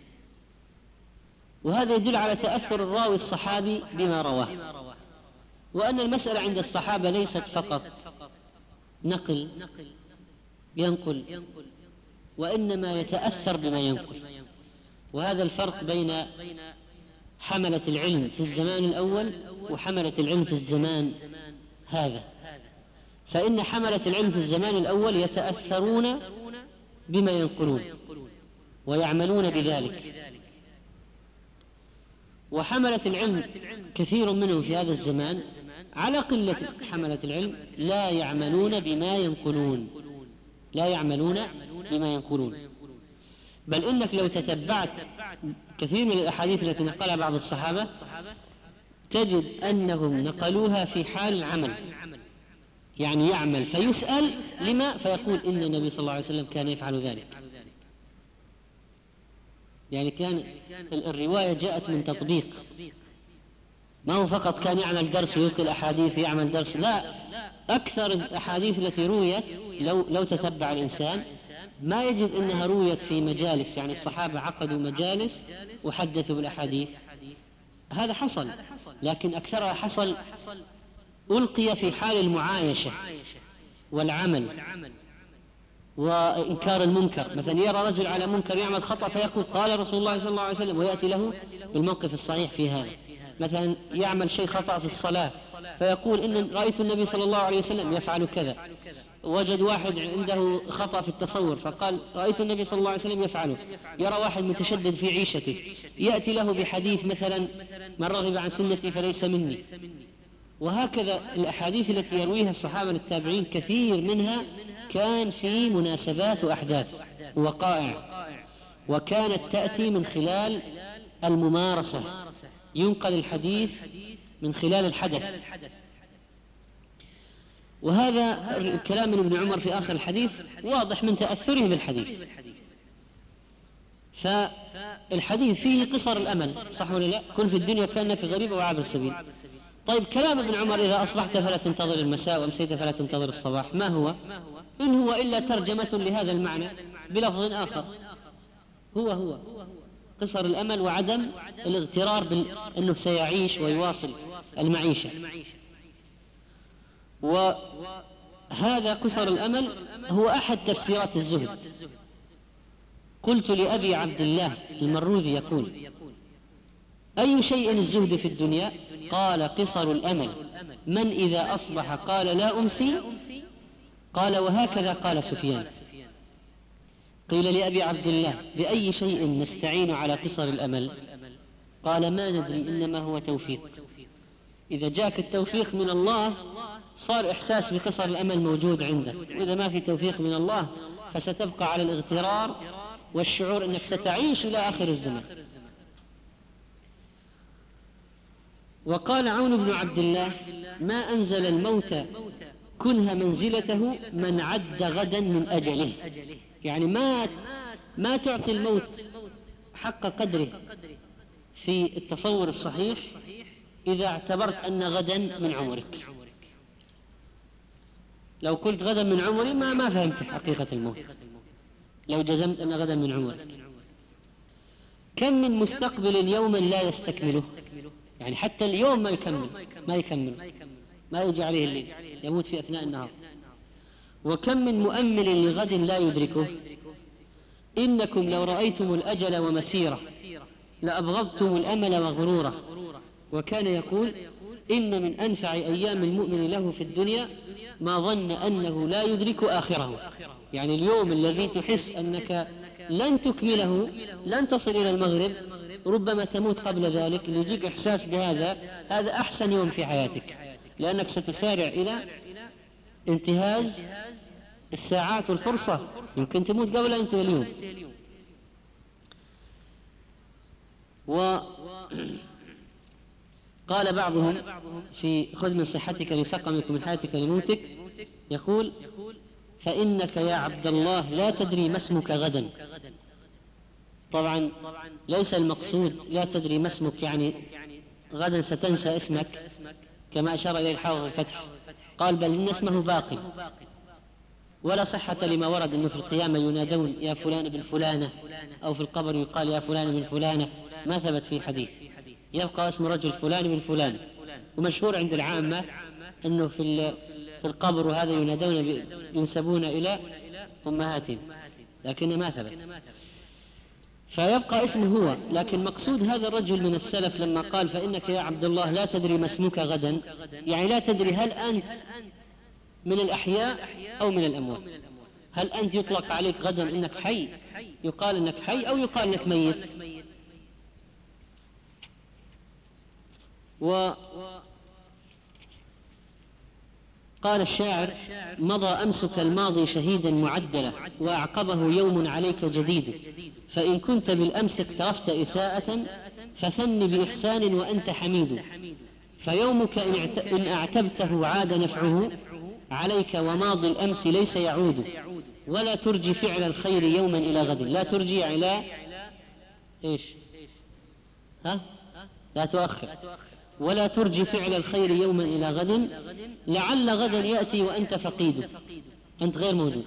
وهذا يدل على تأثر الراوي الصحابي بما رواه، وأن المسألة عند الصحابة ليست فقط ينقل، وإنما يتأثر بما ينقل. وهذا الفرق بين حملة العلم في الزمان الأول وحملة العلم في الزمان هذا. فإن حملة العلم في الزمان الأول يتأثرون بما ينقلون ويعملون بذلك، وحملة العلم كثير منهم في هذا الزمان على قلة حملة العلم لا يعملون بما ينقلون. بل إنك لو تتبعت كثير من الأحاديث التي نقلها بعض الصحابة تجد أنهم نقلوها في حال العمل، يعني يعمل فيسأل لما، فيقول إن النبي صلى الله عليه وسلم كان يفعل ذلك. يعني كان الرواية جاءت من تطبيق، ما هو فقط كان يعمل درس ويلقي الأحاديث يعمل درس، لا، أكثر الأحاديث التي رويت لو تتبع الإنسان ما يجد أنها رويت في مجالس، يعني الصحابة عقدوا مجالس وحدثوا بالأحاديث، هذا حصل، لكن أكثرها حصل ألقي في حال المعايشة، والعمل وإنكار المنكر. مثلا يرى رجل على منكر يعمل خطأ فيقول قال رسول الله صلى الله عليه وسلم، ويأتي له بالموقف الصحيح في هذا. مثلا يعمل شيء خطأ في الصلاة فيقول إن رأيت النبي صلى الله عليه وسلم يفعل كذا. وجد واحد عنده خطأ في التصور فقال رأيت النبي صلى الله عليه وسلم يفعله. يرى واحد متشدد في عيشته يأتي له بحديث مثلا من رغب عن سنتي فليس مني. وهكذا الأحاديث التي يرويها الصحابة للتابعين كثير منها كان في مناسبات وأحداث ووقائع، وكانت تأتي من خلال الممارسة، ينقل الحديث من خلال الحدث. وهذا الكلام من ابن عمر في آخر الحديث واضح من تأثره بالحديث. فالحديث فيه قصر الأمل، صح ولا لا؟ كن في الدنيا كأنك غريب وعابر سبيل. طيب كلام ابن عمر إذا أصبحت فلا تنتظر المساء وأمسيت فلا تنتظر الصباح ما هو؟ إن هو إلا ترجمة لهذا المعنى بلفظ آخر، هو قصر الأمل وعدم الاغترار بأنه سيعيش ويواصل المعيشة. وهذا قصر الأمل هو أحد تفسيرات الزهد. قلت لأبي عبد الله المروذي يقول أي شيء الزهد في الدنيا؟ قال قصر الأمل. من إذا أصبح قال لا أمسي؟ قال وهكذا قال سفيان. قيل لأبي عبد الله بأي شيء نستعين على قصر الأمل؟ قال ما ندري إنما هو توفيق. إذا جاك التوفيق من الله صار إحساس بقصر الأمل موجود عندك، وإذا ما في توفيق من الله فستبقى على الاغترار والشعور أنك ستعيش إلى آخر الزمن. وقال عون بن عبد الله ما أنزل الموت كنه منزلته من عد غدا من أجله. يعني ما تعطي الموت حق قدره في التصور الصحيح إذا اعتبرت أن غدا من عمرك. لو قلت غدا من عمري ما فهمت حقيقة الموت. لو جزمت أن غدا من عمرك. كم من مستقبل يوما لا يستكمله، يعني حتى اليوم ما يكمل ما يجي عليه الليل، يموت في أثناء النهار. وكم من مؤمل لغد لا يدركه. إنكم لو رأيتم الأجل ومسيرة لأبغضتم الأمل وغروره. وكان يقول إن من أنفع أيام المؤمن له في الدنيا ما ظن أنه لا يدرك آخره. يعني اليوم الذي تحس أنك لن تكمله، لن تصل إلى المغرب، ربما تموت قبل ذلك، اللي يجيك إحساس بهذا هذا أحسن يوم في حياتك، لأنك ستسارع إلى انتهاز الساعات والفرصة، يمكن تموت قبل أن ينتهي اليوم. وقال بعضهم في خذ من صحتك لسقمك من حياتك لموتك، يقول فإنك يا عبد الله لا تدري ما اسمك غدا. طبعا ليس المقصود لا تدري ما اسمك يعني غدا ستنسى اسمك كما أشار إليه الحافظ الفتح، قال بل إن اسمه باقي. ولا صحة لما ورد أنه في القيامة ينادون يا فلان بن فلانة، أو في القبر يقال يا فلان بن فلانة، ما ثبت في حديث. يبقى اسم رجل فلان بن فلان. ومشهور عند العامة أنه في القبر وهذا ينادون ينسبون إلى أمهاتهم، لكنه ما ثبت، فيبقى اسمه هو. لكن مقصود هذا الرجل من السلف لما قال فإنك يا عبد الله لا تدري ما اسمك غدا، يعني لا تدري هل أنت من الأحياء أو من الأموات. هل أنت يطلق عليك غدا إنك حي، يقال إنك حي، أو يقال إنك ميت. قال الشاعر مضى أمسك الماضي شهيدا معدلا، وأعقبه يوم عليك جديد، فإن كنت بالأمس اقترفت إساءة فثن بإحسان وأنت حميد، فيومك إن أعتبته عاد نفعه عليك، وماضي الأمس ليس يعود، ولا ترجي فعل الخير يوما إلى غد. لا ترجي إلى إيش؟ لا تؤخر. ولا ترجي فعل الخير يوما إلى غد، لعل غدا يأتي وأنت فقيد، أنت غير موجود.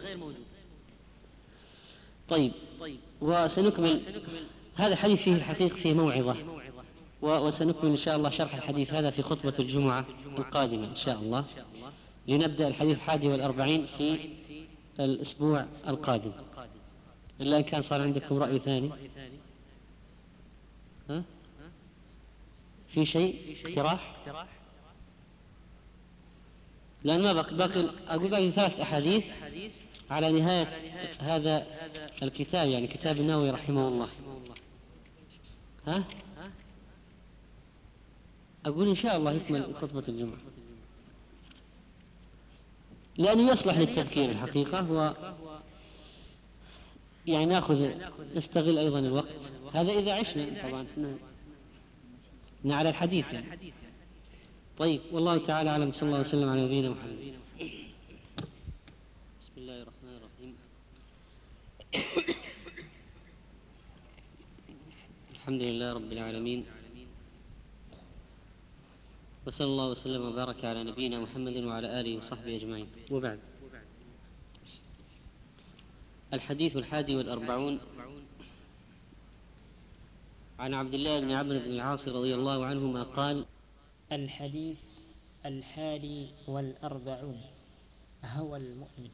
طيب، وسنكمل هذا الحديث فيه الحقيقة فيه موعظة، وسنكمل إن شاء الله شرح الحديث هذا في خطبة الجمعة القادمة إن شاء الله. لنبدأ الحديث 41 في الأسبوع القادم، إلا إن كان صار عندكم رأي ثاني. ها؟ في شيء اقتراح؟ لأن ما باقي أقول باقي 3 أحاديث على نهاية هذا الكتاب، يعني كتاب النووي رحمه الله. ها؟ أقول إن شاء الله يكمل خطبة الجمعة، لأنه يصلح للتذكير الحقيقة، يعني نستغل أيضا الوقت هذا إذا عشنا طبعا على الحديث يعني. طيب، والله تعالى أعلم، صلى الله وسلم على نبينا محمد. بسم الله الرحمن الرحيم. الحمد لله رب العالمين، وصلى الله وسلم وبارك على نبينا محمد وعلى آله وصحبه أجمعين، وبعد. الحديث 41 عن عبد الله بن عمرو بن العاص رضي الله عنهما قال: الحديث 41 هو المؤمن.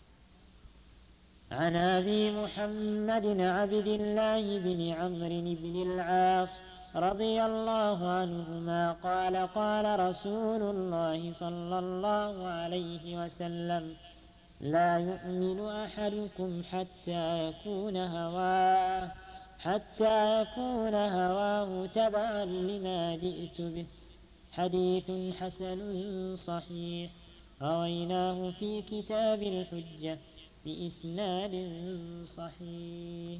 عن أبي محمد عبد الله بن عمرو بن العاص رضي الله عنهما قال: قال رسول الله صلى الله عليه وسلم: لا يؤمن أحدكم حتى يكون هواه تبعا لما جئت به. حديث حسن صحيح، رويناه في كتاب الحجة بإسناد صحيح.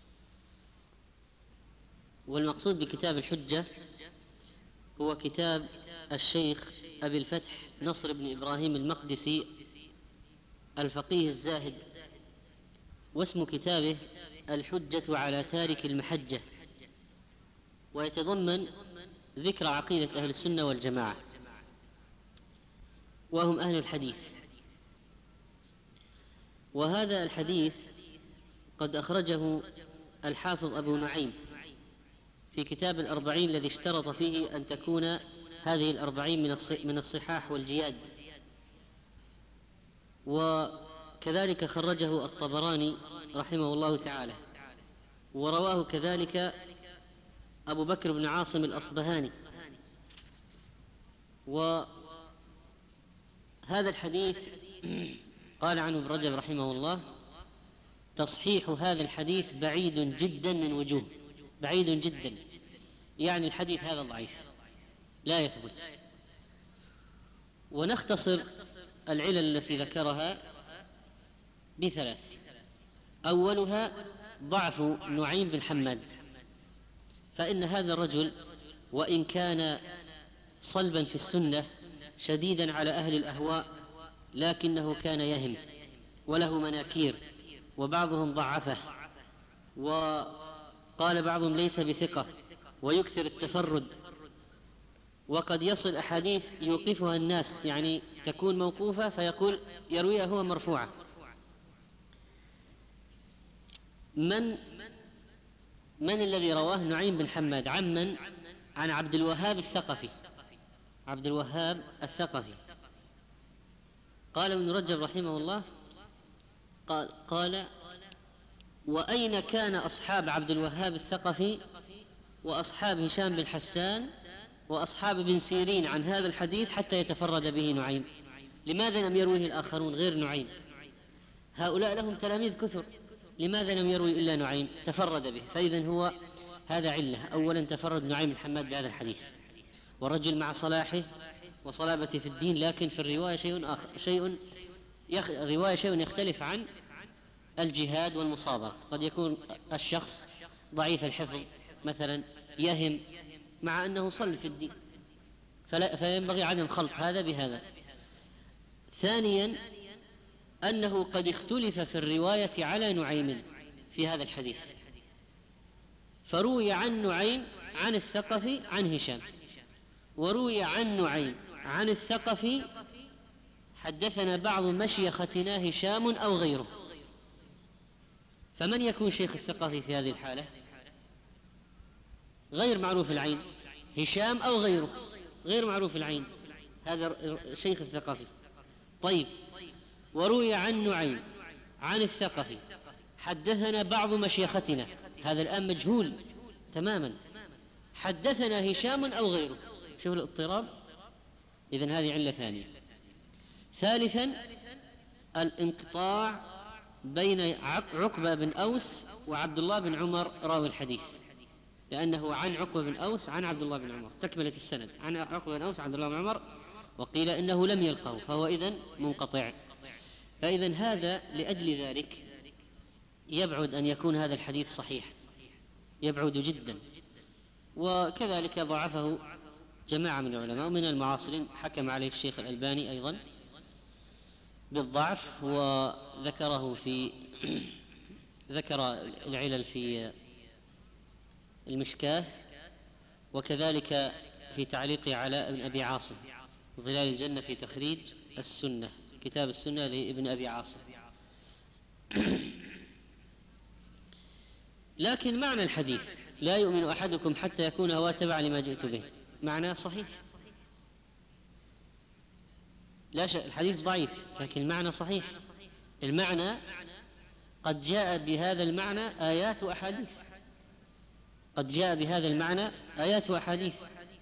والمقصود بكتاب الحجة هو كتاب الشيخ أبي الفتح نصر بن إبراهيم المقدسي الفقيه الزاهد، واسم كتابه الحجة على تارك المحجة، ويتضمن ذكر عقيدة أهل السنة والجماعة، وهم أهل الحديث. وهذا الحديث قد أخرجه الحافظ أبو نعيم في كتاب 40 الذي اشترط فيه أن تكون هذه 40 من الصحاح والجياد، وكذلك خرجه الطبراني رحمه الله تعالى، ورواه كذلك أبو بكر بن عاصم الأصبهاني. وهذا الحديث قال عنه ابن رجب رحمه الله: تصحيح هذا الحديث بعيد جدا من وجوه، بعيد جدا، يعني الحديث هذا ضعيف لا يثبت. ونختصر العلل التي ذكرها ب3: أولها ضعف نعيم بن حماد، فإن هذا الرجل وإن كان صلبا في السنة شديدا على أهل الأهواء، لكنه كان يهم وله مناكير، وبعضهم ضعفه، وقال بعضهم ليس بثقة، ويكثر التفرد، وقد يصل أحاديث يوقفها الناس، يعني تكون موقوفة فيقول يرويها هو مرفوعة. من الذي رواه نعيم بن حماد؟ عن عبد الوهاب الثقفي. عبد الوهاب الثقفي قال ابن رجب رحمه الله: قال: وأين كان أصحاب عبد الوهاب الثقفي وأصحاب هشام بن حسان وأصحاب ابن سيرين عن هذا الحديث حتى يتفرد به نعيم؟ لماذا لم يرويه الآخرون غير نعيم؟ هؤلاء لهم تلاميذ كثر، لماذا لم يروي إلا نعيم تفرد به؟ فإذن هو هذا علة. أولا تفرد نعيم بن حماد بهذا الحديث، والرجل مع صلاحه وصلابته في الدين، لكن في الرواية شيء يختلف عن الجهاد والمصابرة. قد يكون الشخص ضعيف الحفظ مثلا، يهم مع أنه صل في الدين، فينبغي عدم خلط هذا بهذا. ثانيا أنه قد اختلف في الرواية على نعيم في هذا الحديث، فروي عن نعيم عن الثقفي عن هشام، وروي عن نعيم عن الثقفي حدثنا بعض مشيختنا هشام أو غيره. فمن يكون شيخ الثقفي في هذه الحالة؟ غير معروف العين، هشام أو غيره غير معروف العين، هذا شيخ الثقفي. طيب، وروي عن نعيم عن الثقفي حدثنا بعض مشيختنا، هذا الآن مجهول تماما، حدثنا هشام أو غيره. شوف الاضطراب، إذن هذه علة ثانية. ثالثا الانقطاع بين عقبة بن أوس وعبد الله بن عمر راوي الحديث، لأنه عن عقبة بن أوس عن عبد الله بن عمر، تكملة السند عن عقبة بن أوس عن عبد الله بن عمر، وقيل إنه لم يلقه، فهو إذن منقطع. فإذن هذا لأجل ذلك يبعد أن يكون هذا الحديث صحيح، يبعد جدا. وكذلك ضعفه جماعة من العلماء ومن المعاصرين، حكم عليه الشيخ الألباني أيضا بالضعف، وذكره في ذكر العلل في المشكاة، وكذلك في تعليقه على ابن أبي عاصم ظلال الجنة في تخريج السنة، كتاب السنة لابن أبي عاصم. لكن معنى الحديث لا يؤمن أحدكم حتى يكون هواه تبعا لما جئت به معناه صحيح، لا شك الحديث ضعيف لكن المعنى صحيح. المعنى قد جاء بهذا المعنى آيات وأحاديث، قد جاء بهذا المعنى آيات وأحاديث.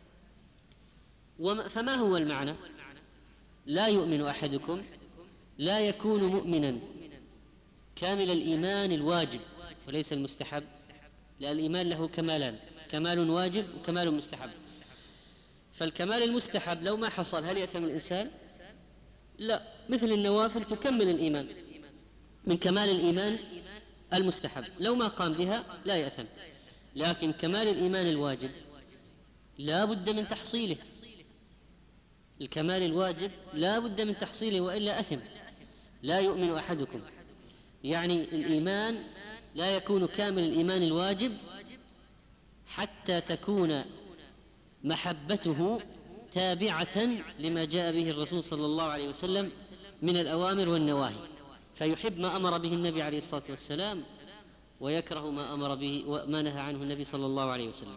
فما هو المعنى؟ لا يؤمن أحدكم، لا يكون مؤمنا كامل الإيمان الواجب وليس المستحب، لأن الإيمان له كمالان، كمال واجب وكمال مستحب. فالكمال المستحب لو ما حصل هل يأثم الإنسان؟ لا، مثل النوافل تكمل الإيمان من كمال الإيمان المستحب، لو ما قام بها لا يأثم. لكن كمال الإيمان الواجب لا بد من تحصيله، الكمال الواجب لا بد من تحصيله وإلا أثم. لا يؤمن أحدكم يعني الإيمان لا يكون كامل الإيمان الواجب حتى تكون محبته تابعة لما جاء به الرسول صلى الله عليه وسلم من الأوامر والنواهي، فيحب ما أمر به النبي عليه الصلاة والسلام ويكره ما أمر به وما نهى عنه النبي صلى الله عليه وسلم.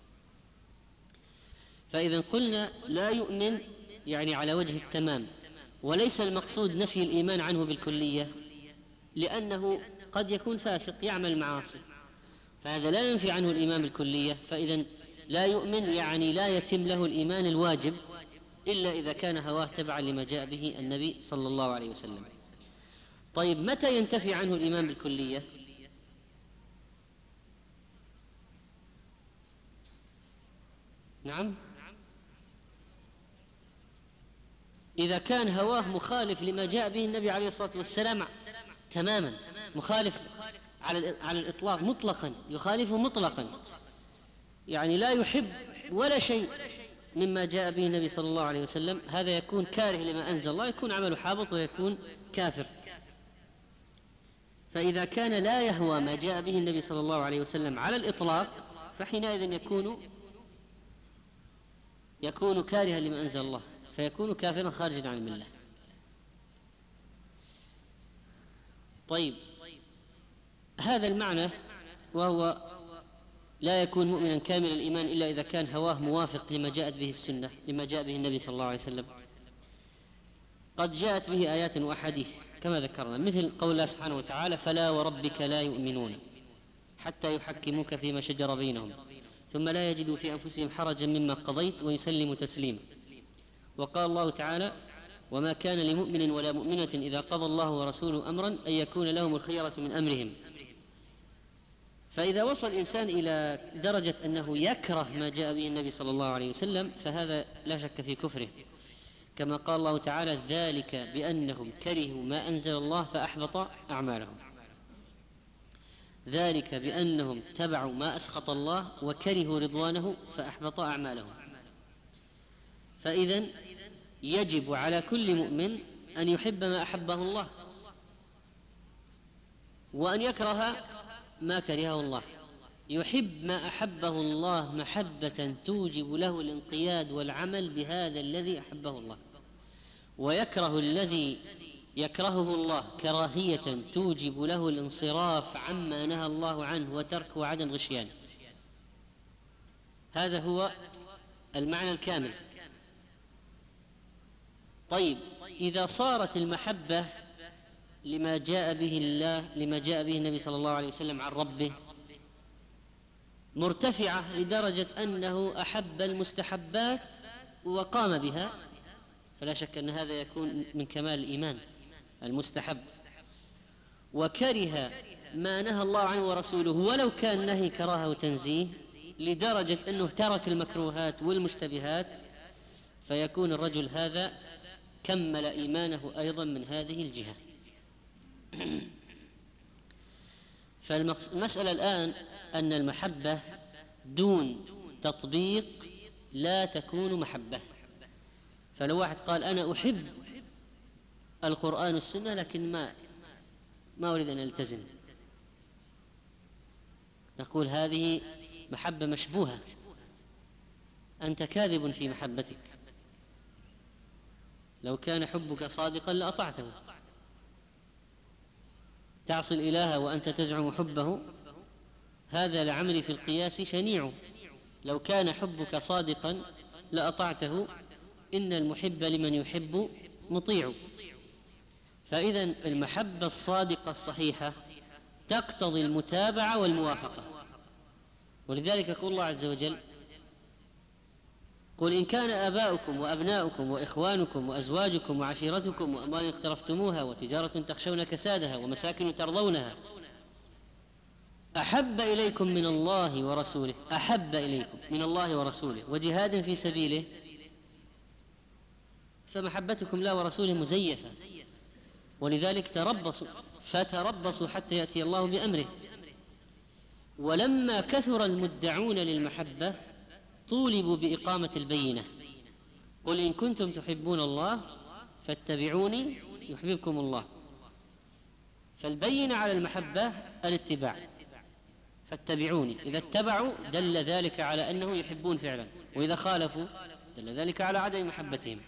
فإذا قلنا لا يؤمن يعني على وجه التمام، وليس المقصود نفي الإيمان عنه بالكلية، لأنه قد يكون فاسق يعمل المعاصي، فهذا لا ينفي عنه الإيمان بالكلية. فإذا لا يؤمن يعني لا يتم له الإيمان الواجب إلا إذا كان هواه تبعا لما جاء به النبي صلى الله عليه وسلم. طيب، متى ينتفي عنه الإيمان بالكلية؟ نعم، إذا كان هواه مخالف لما جاء به النبي عليه الصلاة والسلام تماما، مخالف على الإطلاق مطلقا، يخالفه مطلقا، يعني لا يحب ولا شيء مما جاء به النبي صلى الله عليه وسلم، هذا يكون كاره لما أنزل الله، يكون عمله حابط ويكون كافر. فإذا كان لا يهوى ما جاء به النبي صلى الله عليه وسلم على الإطلاق فحينئذ يكون كارها لما أنزل الله، فيكون كافرا خارجا عن الملة. طيب، هذا المعنى وهو لا يكون مؤمنا كامل الإيمان إلا إذا كان هواه موافق لما جاءت به السنة، لما جاء به النبي صلى الله عليه وسلم. قد جاءت به آيات وأحاديث كما ذكرنا، مثل قول الله سبحانه وتعالى: فلا وربك لا يؤمنون حتى يحكموك فيما شجر بينهم ثم لا يجدوا في أنفسهم حرجا مما قضيت ويسلموا تسليما. وقال الله تعالى: وما كان لمؤمن ولا مؤمنة إذا قضى الله ورسوله أمرا أن يكون لهم الخيرة من أمرهم. فإذا وصل الإنسان إلى درجة أنه يكره ما جاء به النبي صلى الله عليه وسلم فهذا لا شك في كفره، كما قال الله تعالى: ذلك بأنهم كرهوا ما أنزل الله فأحبط أعمالهم. ذلك بأنهم تبعوا ما أسخط الله وكرهوا رضوانه فأحبط أعمالهم. فإذن يجب على كل مؤمن أن يحب ما أحبه الله وأن يكره ما كرهه الله. يحب ما أحبه الله محبة توجب له الانقياد والعمل بهذا الذي أحبه الله، ويكره الذي يكرهه الله كراهية توجب له الانصراف عما نهى الله عنه وترك وعدم غشيان. هذا هو المعنى الكامل. طيب إذا صارت المحبة لما جاء به النبي صلى الله عليه وسلم عن ربه مرتفعة لدرجة أنه أحب المستحبات وقام بها، فلا شك أن هذا يكون من كمال الإيمان المستحب، وكره ما نهى الله عنه ورسوله ولو كان نهي كراهة وتنزيه لدرجة أنه ترك المكروهات والمشتبهات، فيكون الرجل هذا كمل إيمانه أيضا من هذه الجهة. فالمسألة الآن أن المحبة دون تطبيق لا تكون محبة. فلو واحد قال أنا أحب القرآن والسنة لكن ما أريد أن ألتزم، نقول هذه محبة مشبوهة، أنت كاذب في محبتك، لو كان حبك صادقا لأطعته. تعصي الإله وأنت تزعم حبه، هذا لعمري في القياس شنيع. لو كان حبك صادقا لأطعته، إن المحب لمن يحب مطيع. فإذا المحبة الصادقة الصحيحة تقتضي المتابعة والموافقة. ولذلك يقول الله عز وجل: قل إن كان آباؤكم وأبناؤكم وإخوانكم وأزواجكم وعشيرتكم وأموال اقترفتموها وتجارة تخشون كسادها ومساكن ترضونها أحب إليكم من الله ورسوله، أحب إليكم من الله ورسوله وجهاد في سبيله، فمحبتكم له ورسوله مزيفة. ولذلك فتربصوا حتى يأتي الله بأمره. ولما كثر المدعون للمحبة طولبوا بإقامة البينة: قل إن كنتم تحبون الله فاتبعوني يحببكم الله. فالبينة على المحبة الاتباع، فاتبعوني. إذا اتبعوا دل ذلك على أنه يحبون فعلا، وإذا خالفوا دل ذلك على عدم محبتهم.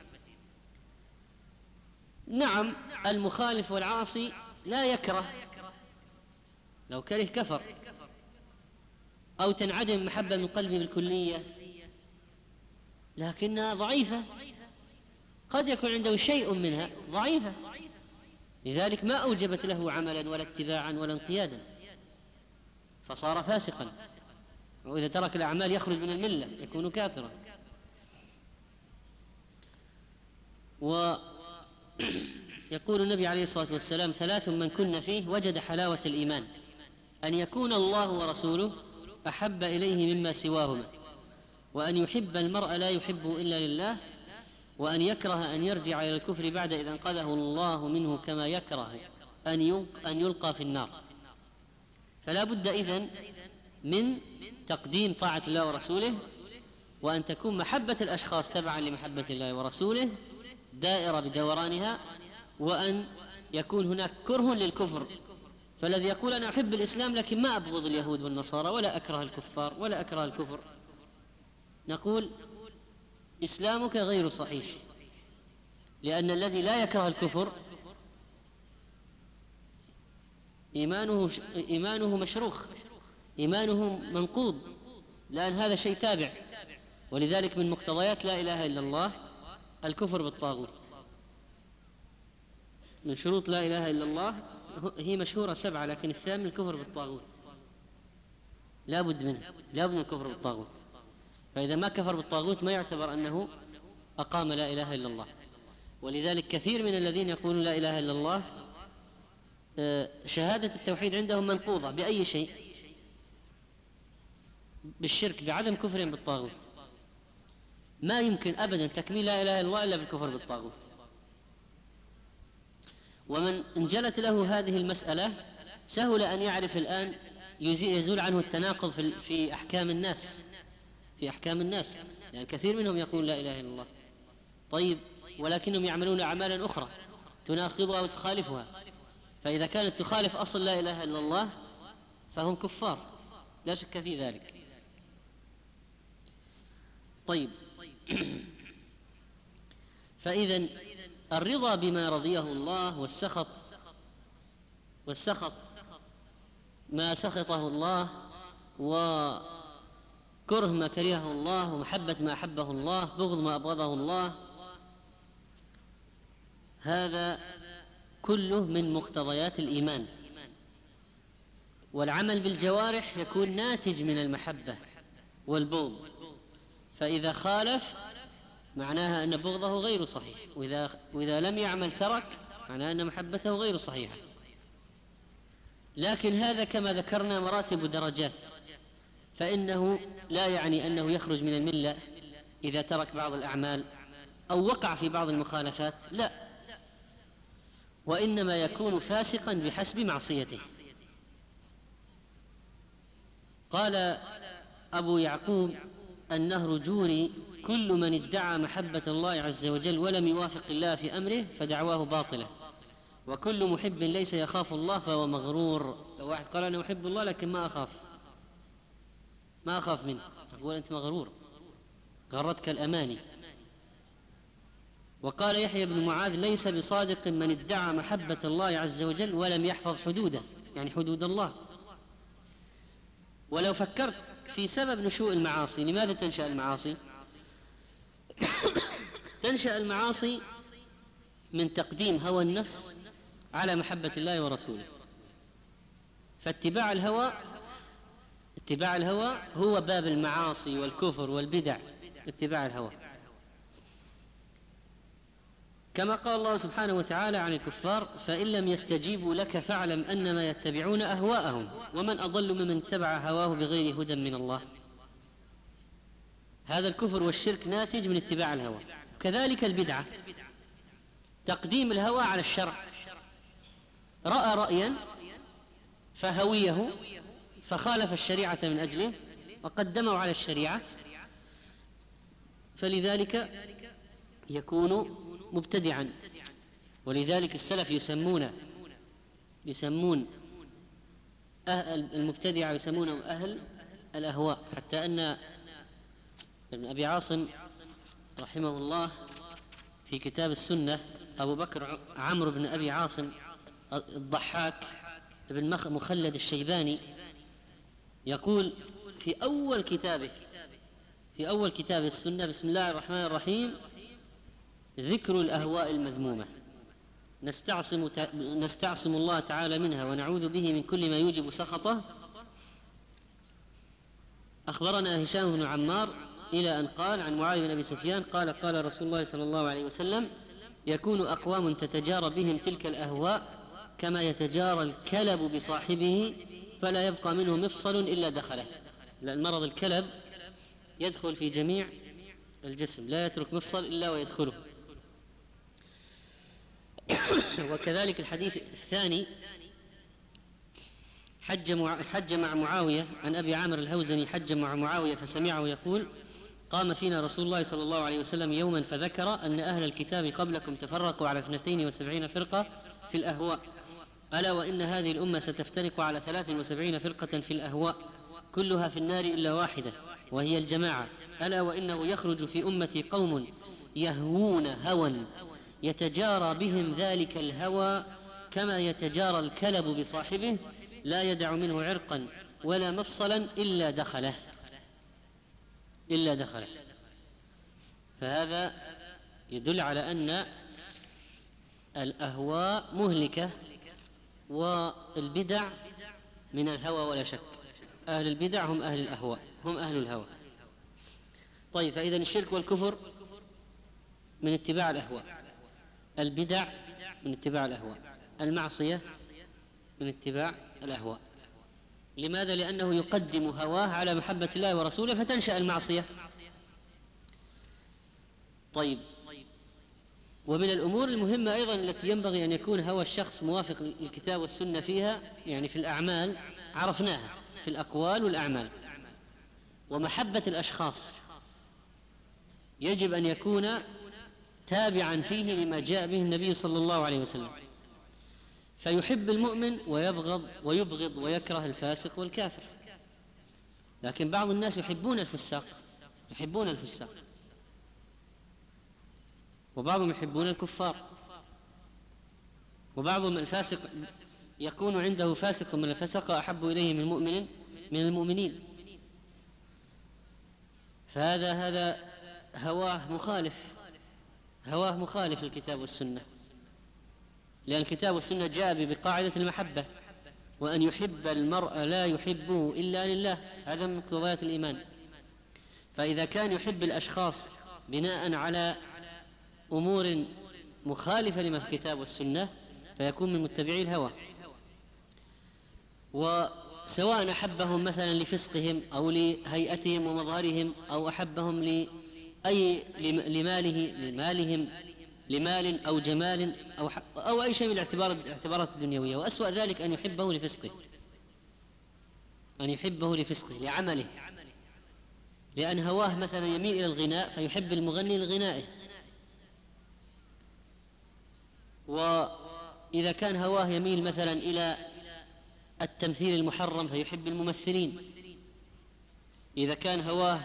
نعم، المخالف والعاصي لا يكره، لو كره كفر، أو تنعدم محبة من قلبه بالكلية، لكنها ضعيفة، قد يكون عنده شيء منها ضعيفة، لذلك ما أوجبت له عملا ولا اتباعا ولا انقيادا، فصار فاسقا. وإذا ترك الأعمال يخرج من الملة، يكون كافرا. ويقول النبي عليه الصلاة والسلام: 3 من كن فيه وجد حلاوة الإيمان: أن يكون الله ورسوله أحب إليه مما سواهما، وأن يحب المرء لا يحبه إلا لله، وأن يكره أن يرجع إلى الكفر بعد إذا أنقذه الله منه، كما يكره أن يلقى في النار. فلا بد إذن من تقديم طاعة الله ورسوله، وأن تكون محبة الأشخاص تبعا لمحبة الله ورسوله دائرة بدورانها، وأن يكون هناك كره للكفر. فالذي يقول أنا أحب الإسلام لكن ما أبغض اليهود والنصارى ولا أكره الكفار ولا أكره الكفر، نقول إسلامك غير صحيح، لأن الذي لا يكره الكفر إيمانه مشروخ، إيمانه منقوض، لأن هذا شيء تابع. ولذلك من مقتضيات لا إله إلا الله الكفر بالطاغوت. من شروط لا إله إلا الله هي مشهورة 7، لكن الثامن الكفر بالطاغوت، لا بد منه، لا بد من الكفر بالطاغوت. فإذا ما كفر بالطاغوت ما يعتبر أنه أقام لا إله إلا الله. ولذلك كثير من الذين يقولون لا إله إلا الله شهادة التوحيد عندهم منقوضة بأي شيء؟ بالشرك، بعدم كفرهم بالطاغوت. ما يمكن أبدا تكميل لا إله إلا الله إلا بالكفر بالطاغوت. ومن انجلت له هذه المسألة سهل أن يعرف الآن، يزول عنه التناقض في أحكام الناس، يعني كثير منهم يقول لا إله إلا الله، طيب، ولكنهم يعملون أعمالا أخرى تناقضها وتخالفها، فإذا كانت تخالف أصل لا إله إلا الله فهم كفار، لا شك في ذلك. طيب، فإذا الرضا بما رضيه الله، والسخط ما سخطه الله، وكره ما كرهه الله، ومحبة ما أحبه الله، بغض ما أبغضه الله، هذا كله من مقتضيات الإيمان. والعمل بالجوارح يكون ناتج من المحبة والبغض، فإذا خالف معناها أن بغضه غير صحيح، وإذا لم يعمل ترك معناها أن محبته غير صحيحة. لكن هذا كما ذكرنا مراتب ودرجات، فإنه لا يعني أنه يخرج من الملة إذا ترك بعض الأعمال أو وقع في بعض المخالفات، لا، وإنما يكون فاسقا بحسب معصيته. قال أبو يعقوب النهرجوري: كل من ادعى محبة الله عز وجل ولم يوافق الله في أمره فدعواه باطلة، وكل محب ليس يخاف الله فهو مغرور. لو واحد قال أنا أحب الله لكن ما أخاف منه، أقول أنت مغرور، غرتك الأماني. وقال يحيى بن معاذ: ليس بصادق من ادعى محبة الله عز وجل ولم يحفظ حدوده، يعني حدود الله. ولو فكرت في سبب نشوء المعاصي، لماذا تنشأ المعاصي؟ تنشأ المعاصي من تقديم هوى النفس على محبة الله ورسوله. فاتباع الهوى هو باب المعاصي والكفر والبدع، اتباع الهوى. كما قال الله سبحانه وتعالى عن الكفار: فإن لم يستجيبوا لك فاعلم أنما يتبعون أهواءهم ومن أضل ممن اتبع هواه بغير هدى من الله. هذا الكفر والشرك ناتج من اتباع الهوى. كذلك البدعة تقديم الهوى على الشرع، رأى رأيا فهويه فخالف الشريعة من أجله وقدمه على الشريعة، فلذلك يكون مبتدعا. ولذلك السلف يسمون المبتدعة يسمونهم أهل الأهواء. حتى أن ابن أبي عاصم رحمه الله في كتاب السنة، أبو بكر عمرو بن أبي عاصم الضحاك بن مخلد الشيباني، يقول في أول كتاب السنة: بسم الله الرحمن الرحيم، ذكر الأهواء المذمومة، نستعصم الله تعالى منها ونعوذ به من كل ما يوجب سخطه. أخبرنا هشام بن عمار إلى أن قال عن معاوية بن أبي سفيان قال: قال رسول الله صلى الله عليه وسلم: يكون أقوام تتجارى بهم تلك الأهواء كما يتجارى الكلب بصاحبه فلا يبقى منه مفصل إلا دخله. لأن مرض الكلب يدخل في جميع الجسم، لا يترك مفصل إلا ويدخله. وكذلك الحديث الثاني: حج مع معاوية، عن أبي عامر الهوزني: حج مع معاوية فسمعه يقول: قام فينا رسول الله صلى الله عليه وسلم يوما فذكر أن أهل الكتاب قبلكم تفرقوا على 72 فرقة في الأهواء، ألا وإن هذه الأمة ستفترق على 73 فرقة في الأهواء كلها في النار إلا واحدة وهي الجماعة، ألا وإنه يخرج في أمتي قوم يهوون هوى يتجارى بهم ذلك الهوى كما يتجارى الكلب بصاحبه لا يدع منه عرقا ولا مفصلا إلا دخله. فهذا يدل على أن الأهواء مهلكة، والبدع من الهوى ولا شك. أهل البدع هم أهل الأهواء، هم أهل الهوى. طيب، فإذا الشرك والكفر من اتباع الأهواء، البدع من اتباع الأهواء، المعصية من اتباع الأهواء. لماذا؟ لأنه يقدم هواه على محبة الله ورسوله فتنشأ المعصية. طيب، ومن الأمور المهمة أيضا التي ينبغي أن يكون هوى الشخص موافق للكتاب والسنة فيها، يعني في الأعمال عرفناها، في الأقوال والأعمال. ومحبة الأشخاص يجب أن يكون تابعا فيه لما جاء به النبي صلى الله عليه وسلم، فيحب المؤمن ويبغض ويكره الفاسق والكافر. لكن بعض الناس يحبون الفساق، وبعضهم يحبون الكفار، وبعضهم الفاسق يكون عنده فاسق من الفسقة أحب إليه من المؤمنين. فهذا هواه مخالف للكتاب والسنة. لأن الكتاب والسنة جاء بقاعدة المحبة، وأن يحب المرء لا يحبه إلا لله، هذا من مقتضيات الإيمان. فإذا كان يحب الأشخاص بناء على أمور مخالفة لما في الكتاب والسنة فيكون من متبعي الهوى. وسواء أحبهم مثلا لفسقهم أو لهيئتهم ومظهرهم، أو أحبهم لمالهم، لمال أو جمال أو أي شيء من الاعتبارات الدنيوية. وأسوأ ذلك أن يحبه لفسقه، لعمله، لأن هواه مثلا يميل إلى الغناء فيحب المغني لغنائه، وإذا كان هواه يميل مثلا إلى التمثيل المحرم فيحب الممثلين، إذا كان هواه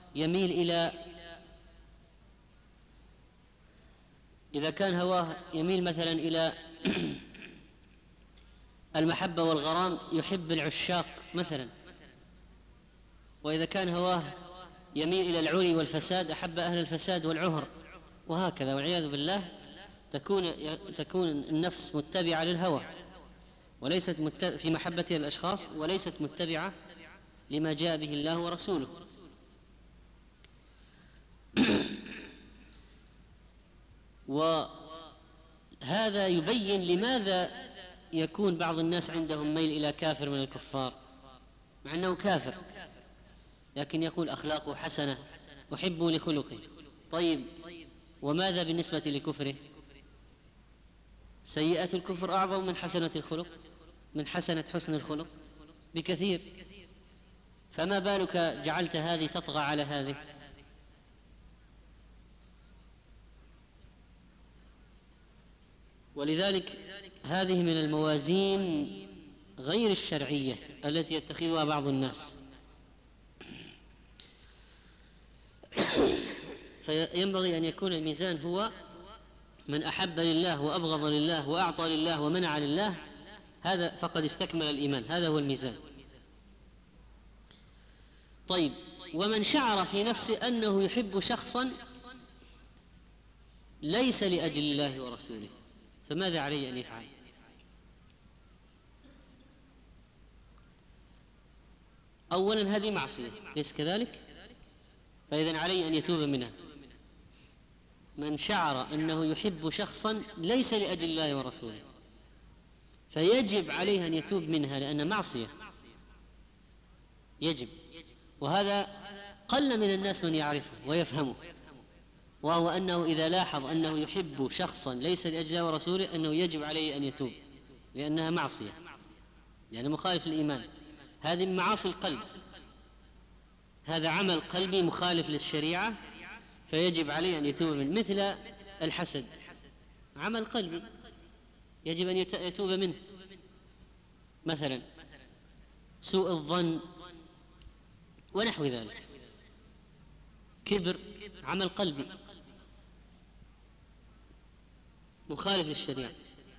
يميل مثلا إلى المحبة والغرام يحب العشاق مثلا، وإذا كان هواه يميل إلى العري والفساد أحب أهل الفساد والعهر، وهكذا، والعياذ بالله تكون النفس متبعة للهوى وليست في محبتها الأشخاص، وليست متبعة لما جاء به الله ورسوله. وهذا يبين لماذا يكون بعض الناس عندهم ميل إلى كافر من الكفار مع أنه كافر، لكن يقول أخلاقه حسنة أحبه لخلقه. طيب وماذا بالنسبة لكفره؟ سيئة الكفر أعظم من حسنة الخلق، من حسن الخلق بكثير، فما بالك جعلت هذه تطغى على هذه؟ ولذلك هذه من الموازين غير الشرعية التي يتخذها بعض الناس. فينبغي أن يكون الميزان هو من أحب لله وأبغض لله وأعطى لله ومنع لله، هذا فقد استكمل الإيمان، هذا هو الميزان. طيب، ومن شعر في نفسه أنه يحب شخصا ليس لأجل الله ورسوله فماذا عليه أن يفعل؟ أولا هذه معصية، ليس كذلك؟ فإذن عليه أن يتوب منها. من شعر أنه يحب شخصا ليس لأجل الله ورسوله فيجب عليه أن يتوب منها، لأن معصية يجب، وهذا قل من الناس من يعرفه ويفهمه، وهو أنه إذا لاحظ أنه يحب شخصا ليس لأجل الله ورسوله أنه يجب عليه أن يتوب، لأنها معصية، يعني مخالف الإيمان. هذه من معاصي القلب، هذا عمل قلبي مخالف للشريعة فيجب عليه أن يتوب منه. مثل الحسد، عمل قلبي يجب أن يتوب منه. مثلا سوء الظن ونحو ذلك. كبر، عمل قلبي مخالف للشريعة.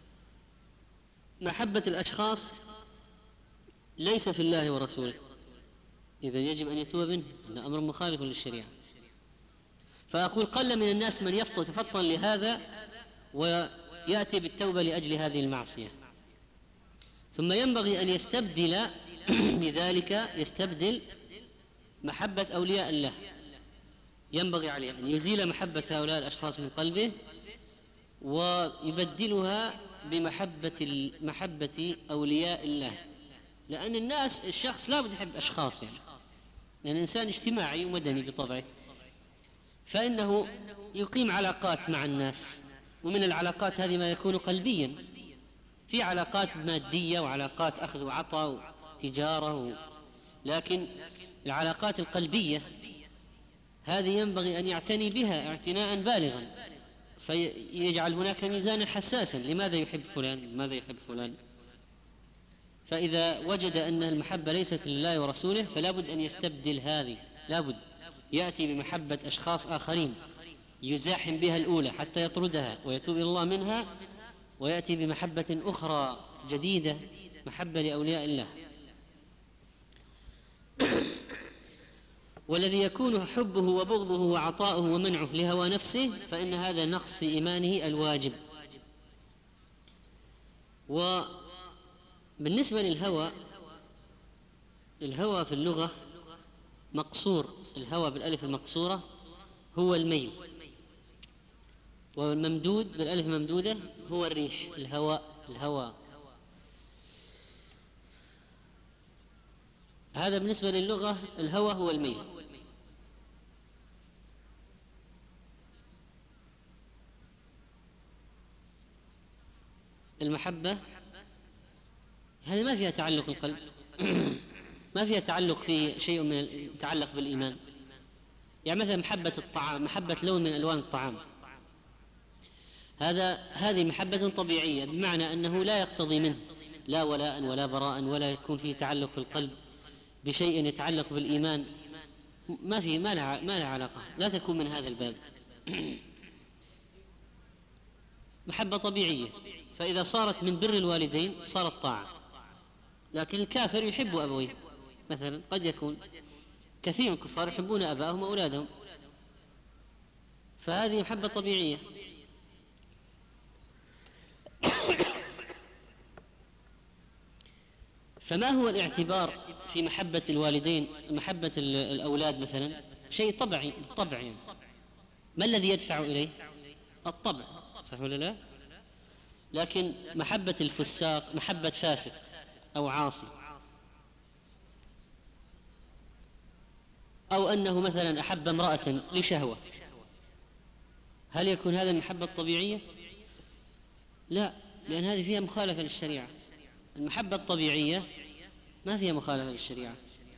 محبة الأشخاص ليس في الله ورسوله، إذا يجب أن يتوب منه، أن أمر مخالف للشريعة. فأقول قل من الناس من يتفطن لهذا ويأتي بالتوبة لأجل هذه المعصية. ثم ينبغي أن يستبدل بذلك، يستبدل محبة أولياء الله، ينبغي عليه أن يزيل محبة هؤلاء الأشخاص من قلبه ويبدلها بمحبة أولياء الله. لأن الشخص لا بد يحب أشخاص، يعني لأن الإنسان اجتماعي ومدني بطبعه، فإنه يقيم علاقات مع الناس، ومن العلاقات هذه ما يكون قلبيا، في علاقات مادية وعلاقات أخذ وعطاء وتجارة لكن العلاقات القلبية هذه ينبغي أن يعتني بها اعتناء بالغا، فيجعل هناك ميزانا حساسا، لماذا يحب فلان، لماذا يحب فلان. فإذا وجد أن المحبة ليست لله ورسوله فلا بد أن يستبدل هذه، لا بد يأتي بمحبة أشخاص آخرين يزاحم بها الأولى حتى يطردها ويتوب إلى الله منها، ويأتي بمحبة أخرى جديدة، محبة لأولياء الله. والذي يكون حبه وبغضه وعطاؤه ومنعه لهوى نفسه فإن هذا نقص في إيمانه الواجب. وبالنسبة للهوى، الهوى في اللغة مقصور، الهوى بالألف المقصورة هو الميل، والممدود بالألف الممدودة هو الريح. الهوى هذا بالنسبة للغة، الهوى هو الميل. المحبة هذه ما فيها تعلق القلب ما فيها تعلق في شيء من يتعلق بالإيمان. يعني مثلا محبة الطعام، محبة لون من ألوان الطعام، هذه محبة طبيعية، بمعنى أنه لا يقتضي منه لا ولاء ولا براء، ولا يكون فيه تعلق في القلب بشيء يتعلق بالإيمان. ما لها علاقة، لا تكون من هذا الباب. محبة طبيعية، فإذا صارت من بر الوالدين صارت طاعة. لكن الكافر يحب أبويه مثلا، قد يكون كثير من الكفار يحبون أبائهم وأولادهم، فهذه محبة طبيعية. فما هو الاعتبار في محبة الوالدين، محبة الأولاد مثلا؟ شيء طبعي بالطبع يعني. ما الذي يدفع إليه؟ الطبع، صح ولا لا؟ لكن محبة الفساق محبة فاسق أو عاصي، أو أنه مثلا أحب امرأة لشهوة، هل يكون هذا المحبة الطبيعية؟ لا، لأن هذه فيها مخالفة للشريعة. المحبة الطبيعية ما فيها مخالفة للشريعة.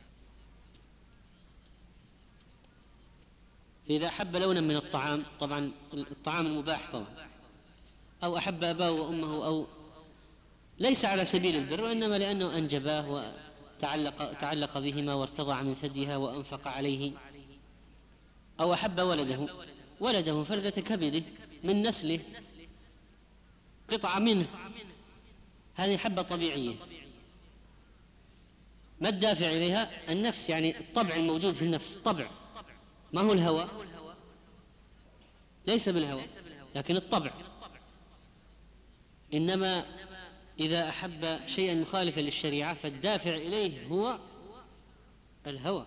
فإذا أحب لونا من الطعام، طبعا الطعام المباح طبعا، أو أحب أباه وأمه، أو ليس على سبيل البر، وإنما لأنه أنجباه وتعلق بهما وارتضع من ثديها وأنفق عليه، أو أحب ولده فردة كبده من نسله، قطعة منه، هذه محبة طبيعية. ما الدافع إليها؟ النفس، يعني الطبع الموجود في النفس. الطبع ما هو الهوى، ليس بالهوى لكن الطبع. إنما إذا أحب شيئا مخالفا للشريعة فالدافع إليه هو الهوى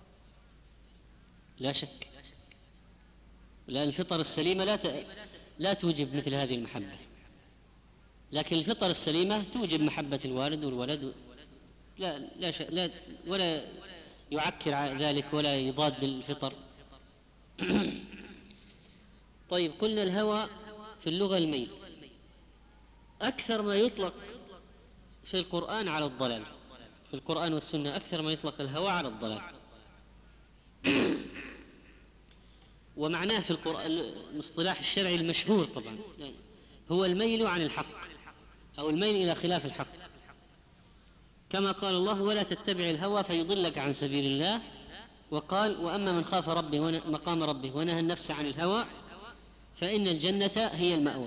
لا شك، لأن الفطر السليمة لا توجب مثل هذه المحبة. لكن الفطر السليمة توجب محبة الوالد والولد، لا ولا يعكر ذلك ولا يضاد الفطر. طيب، قلنا الهوى في اللغة الميل. أكثر ما يطلق في القرآن على الضلال، في القرآن والسنة أكثر ما يطلق الهوى على الضلال. ومعناه في القرآن المصطلح الشرعي المشهور طبعا هو الميل عن الحق، أو الميل إلى خلاف الحق، كما قال الله: ولا تتبع الهوى فيضلك عن سبيل الله. وقال: وأما من خاف مقام ربه ونهى النفس عن الهوى فإن الجنة هي المأوى.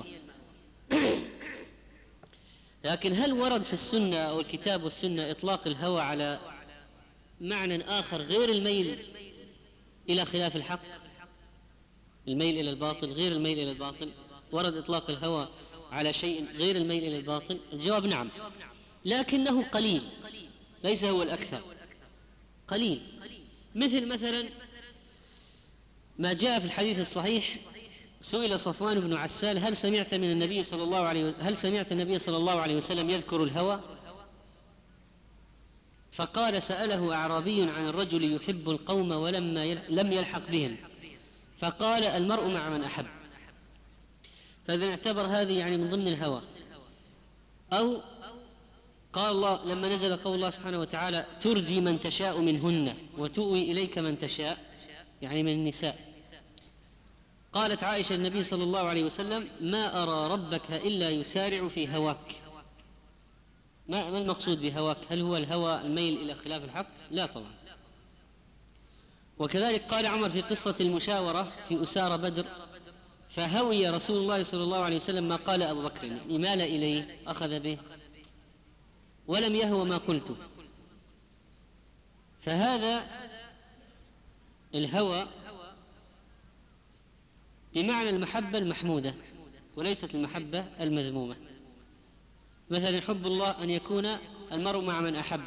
لكن هل ورد في السنة أو الكتاب والسنة إطلاق الهوى على معنى آخر غير الميل إلى خلاف الحق، الميل إلى الباطل غير الميل إلى الباطل؟ ورد إطلاق الهوى على شيء غير الميل إلى الباطل؟ الجواب نعم، لكنه قليل، ليس هو الأكثر، قليل. مثلا ما جاء في الحديث الصحيح: سئل صفوان بن عسال: هل سمعت النبي صلى الله عليه وسلم يذكر الهوى؟ فقال: سأله أعرابي عن الرجل يحب القوم ولما لم يلحق بهم، فقال: المرء مع من أحب. فإذا اعتبر هذه يعني من ضمن الهوى. أو قال الله لما نزل قول الله سبحانه وتعالى: ترجي من تشاء منهن وتؤوي إليك من تشاء، يعني من النساء، قالت عائشة النبي صلى الله عليه وسلم: ما أرى ربك إلا يسارع في هواك. ما المقصود بهواك؟ هل هو الهوى الميل إلى خلاف الحق؟ لا طبعا. وكذلك قال عمر في قصة المشاورة في أسارى بدر: فهوي رسول الله صلى الله عليه وسلم ما قال أبو بكر، يعني مال إليه، أخذ به، ولم يهوى ما قلت. فهذا الهوى بمعنى المحبة المحمودة وليست المحبة المذمومة. مثلا حب الله أن يكون المرء مع من أحب.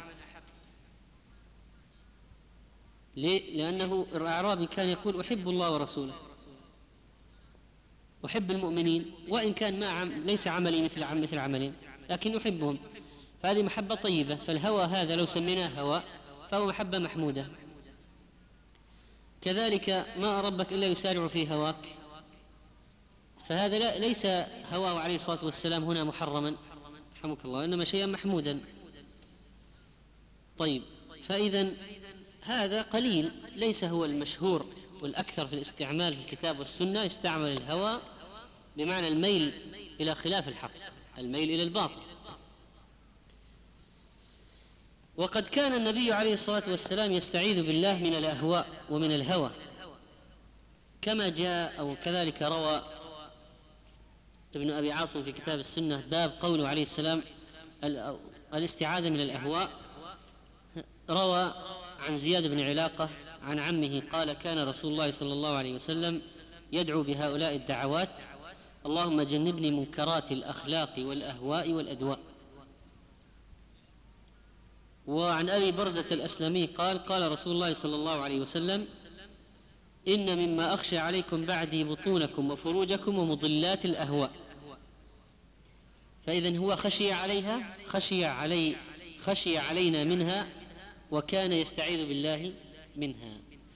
ليه؟ لأنه الأعرابي كان يقول أحب الله ورسوله، أحب المؤمنين، وإن كان ما ليس عملي مثل عملهم، لكن أحبهم، فهذه محبة طيبة. فالهوى هذا لو سميناه هوى فهو محبة محمودة. كذلك ما ربك إلا يسارع في هواك، فهذا ليس هواه عليه الصلاة والسلام هنا محرما رحمك الله، إنما شيئا محمودا. طيب، فإذا هذا قليل، ليس هو المشهور والأكثر في الاستعمال في الكتاب والسنة. يستعمل الهوى بمعنى الميل إلى خلاف الحق، الميل إلى الباطل. وقد كان النبي عليه الصلاة والسلام يستعيذ بالله من الأهواء ومن الهوى، كما جاء أو كذلك روى ابن أبي عاصم في كتاب السنة باب قوله عليه السلام الاستعاذة من الأهواء. روى عن زياد بن علاقة عن عمه قال كان رسول الله صلى الله عليه وسلم يدعو بهؤلاء الدعوات: اللهم جنبني منكرات الأخلاق والأهواء والأدواء. وعن أبي برزة الأسلمي قال قال رسول الله صلى الله عليه وسلم: إن مما أخشى عليكم بعدي بطونكم وفروجكم ومضلات الأهواء. فإذن هو خشي عليها، خشي علينا منها، وكان يستعيذ بالله منها،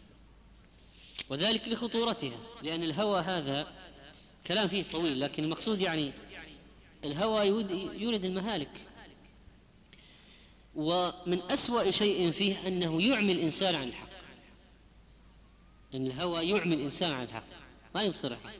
وذلك لخطورتها، لأن الهوى هذا كلام فيه طويل، لكن المقصود يعني الهوى يولد المهالك. ومن أسوأ شيء فيه أنه يعمي الإنسان عن الحق، أن الهوى يعمي الإنسان عن الحق، ما يبصر الحق.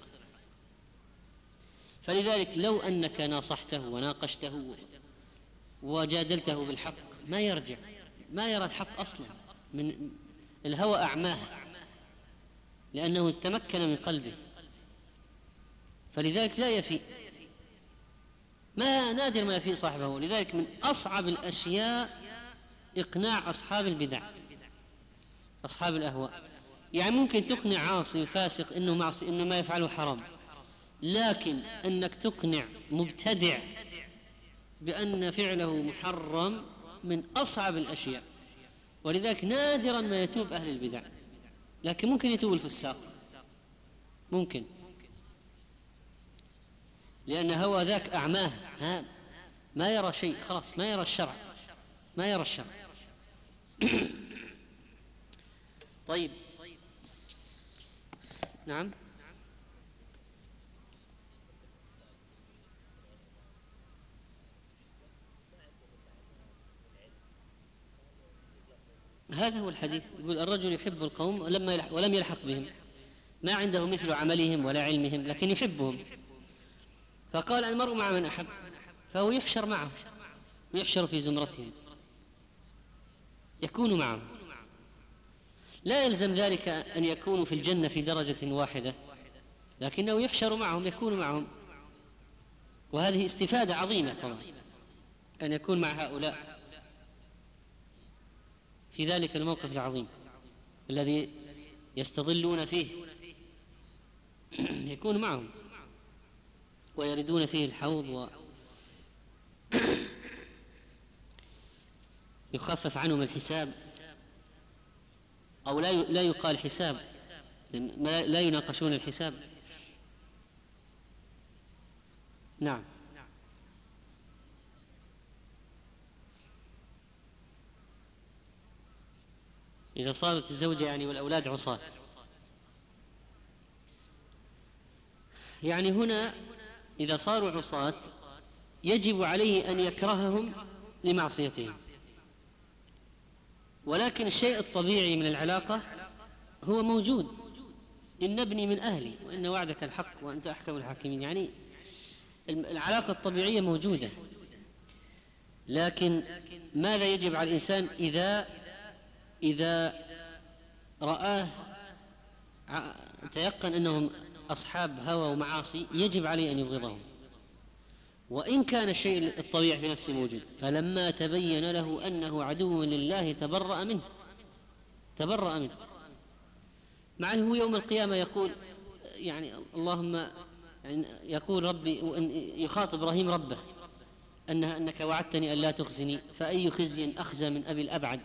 فلذلك لو أنك ناصحته وناقشته وجادلته بالحق ما يرجع، ما يرى الحق أصلا، من الهوى أعماه، لأنه تمكن من قلبه، فلذلك لا يفي، ما نادر ما يفي صاحبه. لذلك من أصعب الأشياء إقناع أصحاب البدع، أصحاب الأهواء. يعني ممكن تقنع عاصي فاسق إنه معصي، إنه ما يفعله حرام، لكن أنك تقنع مبتدع بأن فعله محرم من أصعب الأشياء. ولذلك نادرا ما يتوب أهل البدع، لكن ممكن يتوب الفساق، ممكن، لأن هوى ذاك أعماه، ما يرى شيء، خلاص ما يرى الشرع، ما يرى الشرع. طيب، نعم. هذا هو الحديث، يقول الرجل يحب القوم ولم يلحق بهم، ما عنده مثل عملهم ولا علمهم، لكن يحبهم. فقال المرء مع من أحب، فهو يحشر معه، يحشر في زمرتهم، يكون معه. لا يلزم ذلك أن يكونوا في الجنة في درجة واحدة، لكنه يحشر معهم، يكون معهم. وهذه استفادة عظيمة طبعا، أن يكون مع هؤلاء في ذلك الموقف العظيم الذي يستظلون فيه، يكون معهم ويردون فيه الحوض ويخفف عنهم الحساب، أو لا يقال حساب، لا يناقشون الحساب. نعم. إذا صارت الزوجة يعني والأولاد عصاة، يعني هنا إذا صاروا عصاة يجب عليه أن يكرههم لمعصيتهم، ولكن الشيء الطبيعي من العلاقة هو موجود. إن ابني من أهلي وإن وعدك الحق وأنت أحكم الحاكمين، يعني العلاقة الطبيعية موجودة. لكن ماذا يجب على الإنسان إذا رآه تيقن أنهم أصحاب هوى ومعاصي، يجب عليه أن يبغضهم، وإن كان الشيء الطبيعي في نفسه موجود. فلما تبين له أنه عدو لله تبرأ منه، مع أنه يوم القيامة يقول يعني اللهم، يعني يقول ربي، يخاطب إبراهيم ربه أنك وعدتني أن لا تخزني، فأي خزي أخزى من أبي الأبعد.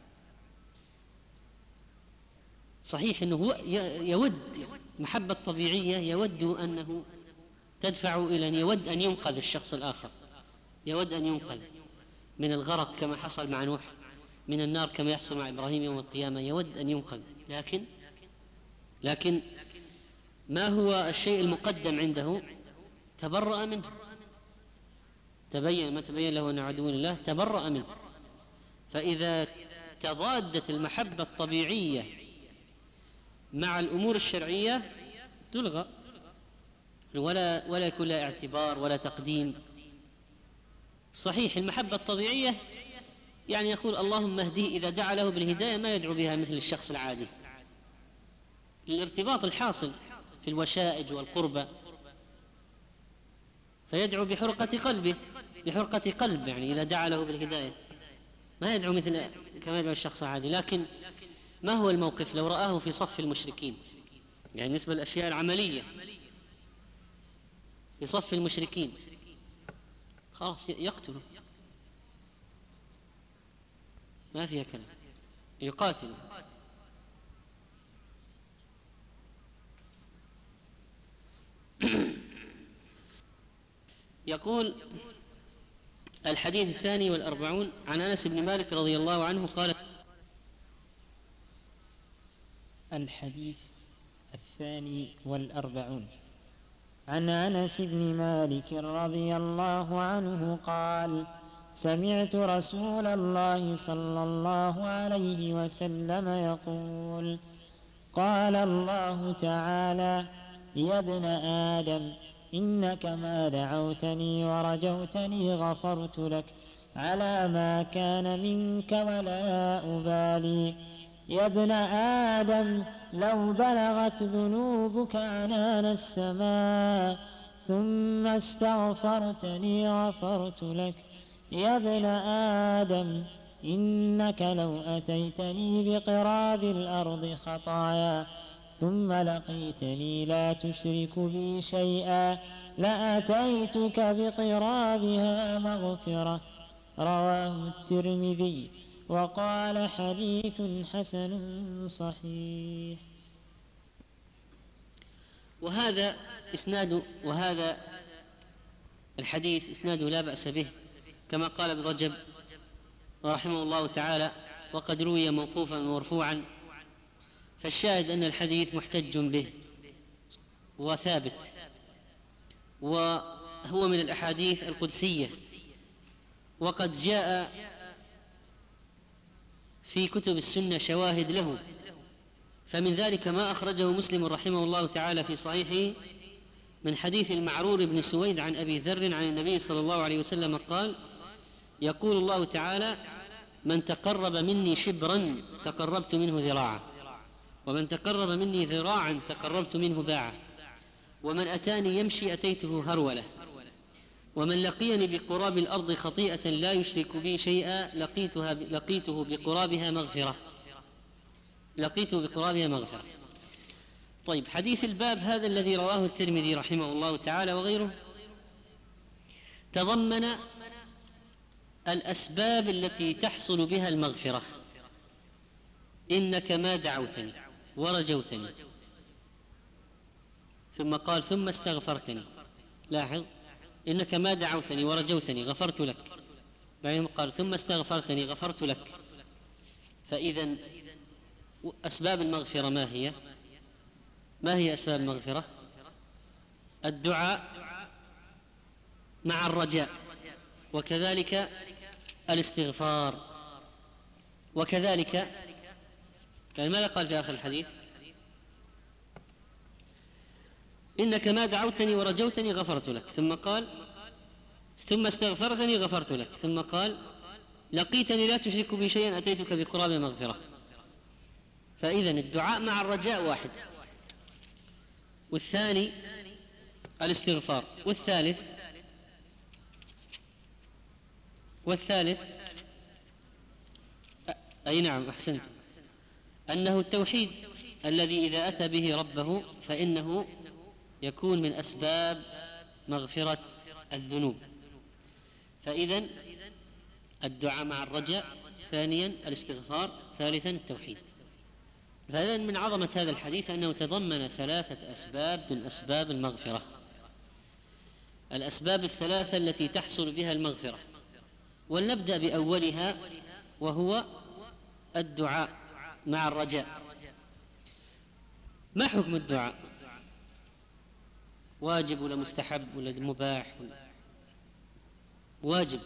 صحيح أنه هو يود محبة طبيعية، يود أنه تدفع إلى أن يود أن ينقذ الشخص الآخر، يود أن ينقذ من الغرق كما حصل مع نوح، من النار كما يحصل مع إبراهيم يوم القيامة، يود أن ينقذ. لكن ما هو الشيء المقدم عنده؟ تبرأ منه، ما تبين له أنه عدو لله تبرأ منه. فإذا تضادت المحبة الطبيعية مع الأمور الشرعية تلغى، ولا يكون لها اعتبار ولا تقديم. صحيح المحبة الطبيعية يعني يقول اللهم اهديه، إذا دعا له بالهداية ما يدعو بها مثل الشخص العادي، الارتباط الحاصل في الوشائج والقربة، فيدعو بحرقة قلبه، بحرقة قلب، يعني إذا دعا له بالهداية ما يدعو مثل كما يدعو الشخص العادي. لكن ما هو الموقف لو رآه في صف المشركين؟ يعني بالنسبة للأشياء العملية في صف المشركين خلاص يقتله، ما فيها كلام، يقاتله. يقول الحديث 42 عن أنس بن مالك رضي الله عنه قال: الحديث 42 عن أنس بن مالك رضي الله عنه قال: سمعت رسول الله صلى الله عليه وسلم يقول: قال الله تعالى: يا ابن آدم إنك ما دعوتني ورجوتني غفرت لك على ما كان منك ولا أبالي. يا ابن آدم لو بلغت ذنوبك عنان السماء ثم استغفرتني غفرت لك. يا ابن آدم إنك لو أتيتني بقراب الأرض خطايا ثم لقيتني لا تشرك بي شيئا لأتيتك بقرابها مغفرة. رواه الترمذي وقال حديث حسن صحيح. وهذا الحديث إسناده لا بأس به، كما قال ابن رجب رحمه الله تعالى: وقد روي موقوفا ومرفوعا. فالشاهد أن الحديث محتج به وثابت، وهو من الأحاديث القدسية، وقد جاء في كتب السنة شواهد له. فمن ذلك ما أخرجه مسلم رحمه الله تعالى في صحيحه من حديث المعرور بن سويد عن أبي ذر عن النبي صلى الله عليه وسلم قال: يقول الله تعالى: من تقرب مني شبرا تقربت منه ذراعا، ومن تقرب مني ذراعا تقربت منه باعا، ومن أتاني يمشي أتيته هرولة، ومن لقيني بقراب الأرض خطيئة لا يشرك بي شيئا لقيته بقرابها مغفرة. طيب، حديث الباب هذا الذي رواه الترمذي رحمه الله تعالى وغيره تضمن الأسباب التي تحصل بها المغفرة. إنك ما دعوتني ورجوتني، ثم قال: ثم استغفرتني. لاحظ: إنك ما دعوتني ورجوتني غفرت لك، بعدين قال: ثم استغفرتني غفرت لك. فإذا أسباب المغفرة ما هي أسباب المغفرة؟ الدعاء مع الرجاء، وكذلك الاستغفار، وكذلك يعني ماذا قال في آخر الحديث؟ إنك ما دعوتني ورجوتني غفرت لك، ثم قال: ثم استغفرتني غفرت لك، ثم قال: لقيتني لا تشرك بي شيئا أتيتك بقراب مغفرة. فإذا الدعاء مع الرجاء واحد، والثاني الاستغفار، والثالث أي نعم أحسنت، أنه التوحيد الذي إذا أتى به ربه فإنه يكون من أسباب مغفرة الذنوب. فإذا الدعاء مع الرجاء، ثانيا الاستغفار، ثالثا التوحيد. فإذا من عظمة هذا الحديث أنه تضمن 3 أسباب من أسباب المغفرة، الأسباب الثلاثة التي تحصل بها المغفرة. ولنبدأ بأولها وهو الدعاء مع الرجاء. ما حكم الدعاء؟ واجب ولا مستحب ولا مباح؟ واجب،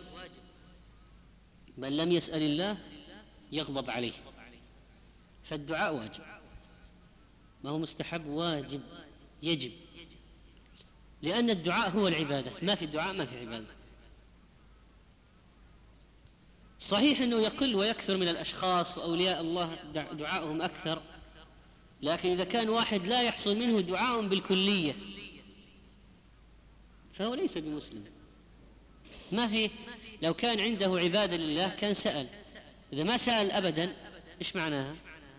من لم يسأل الله يغضب عليه، فالدعاء واجب، ما هو مستحب، واجب، يجب، لأن الدعاء هو العبادة، ما في الدعاء ما في عبادة. صحيح أنه يقل ويكثر من الأشخاص وأولياء الله دعاءهم أكثر، لكن إذا كان واحد لا يحصل منه دعاء بالكلية فهو ليس بمسلم. ما فيه، لو كان عنده عبادة لله كان سأل، إذا ما سأل أبدا إيش معناها؟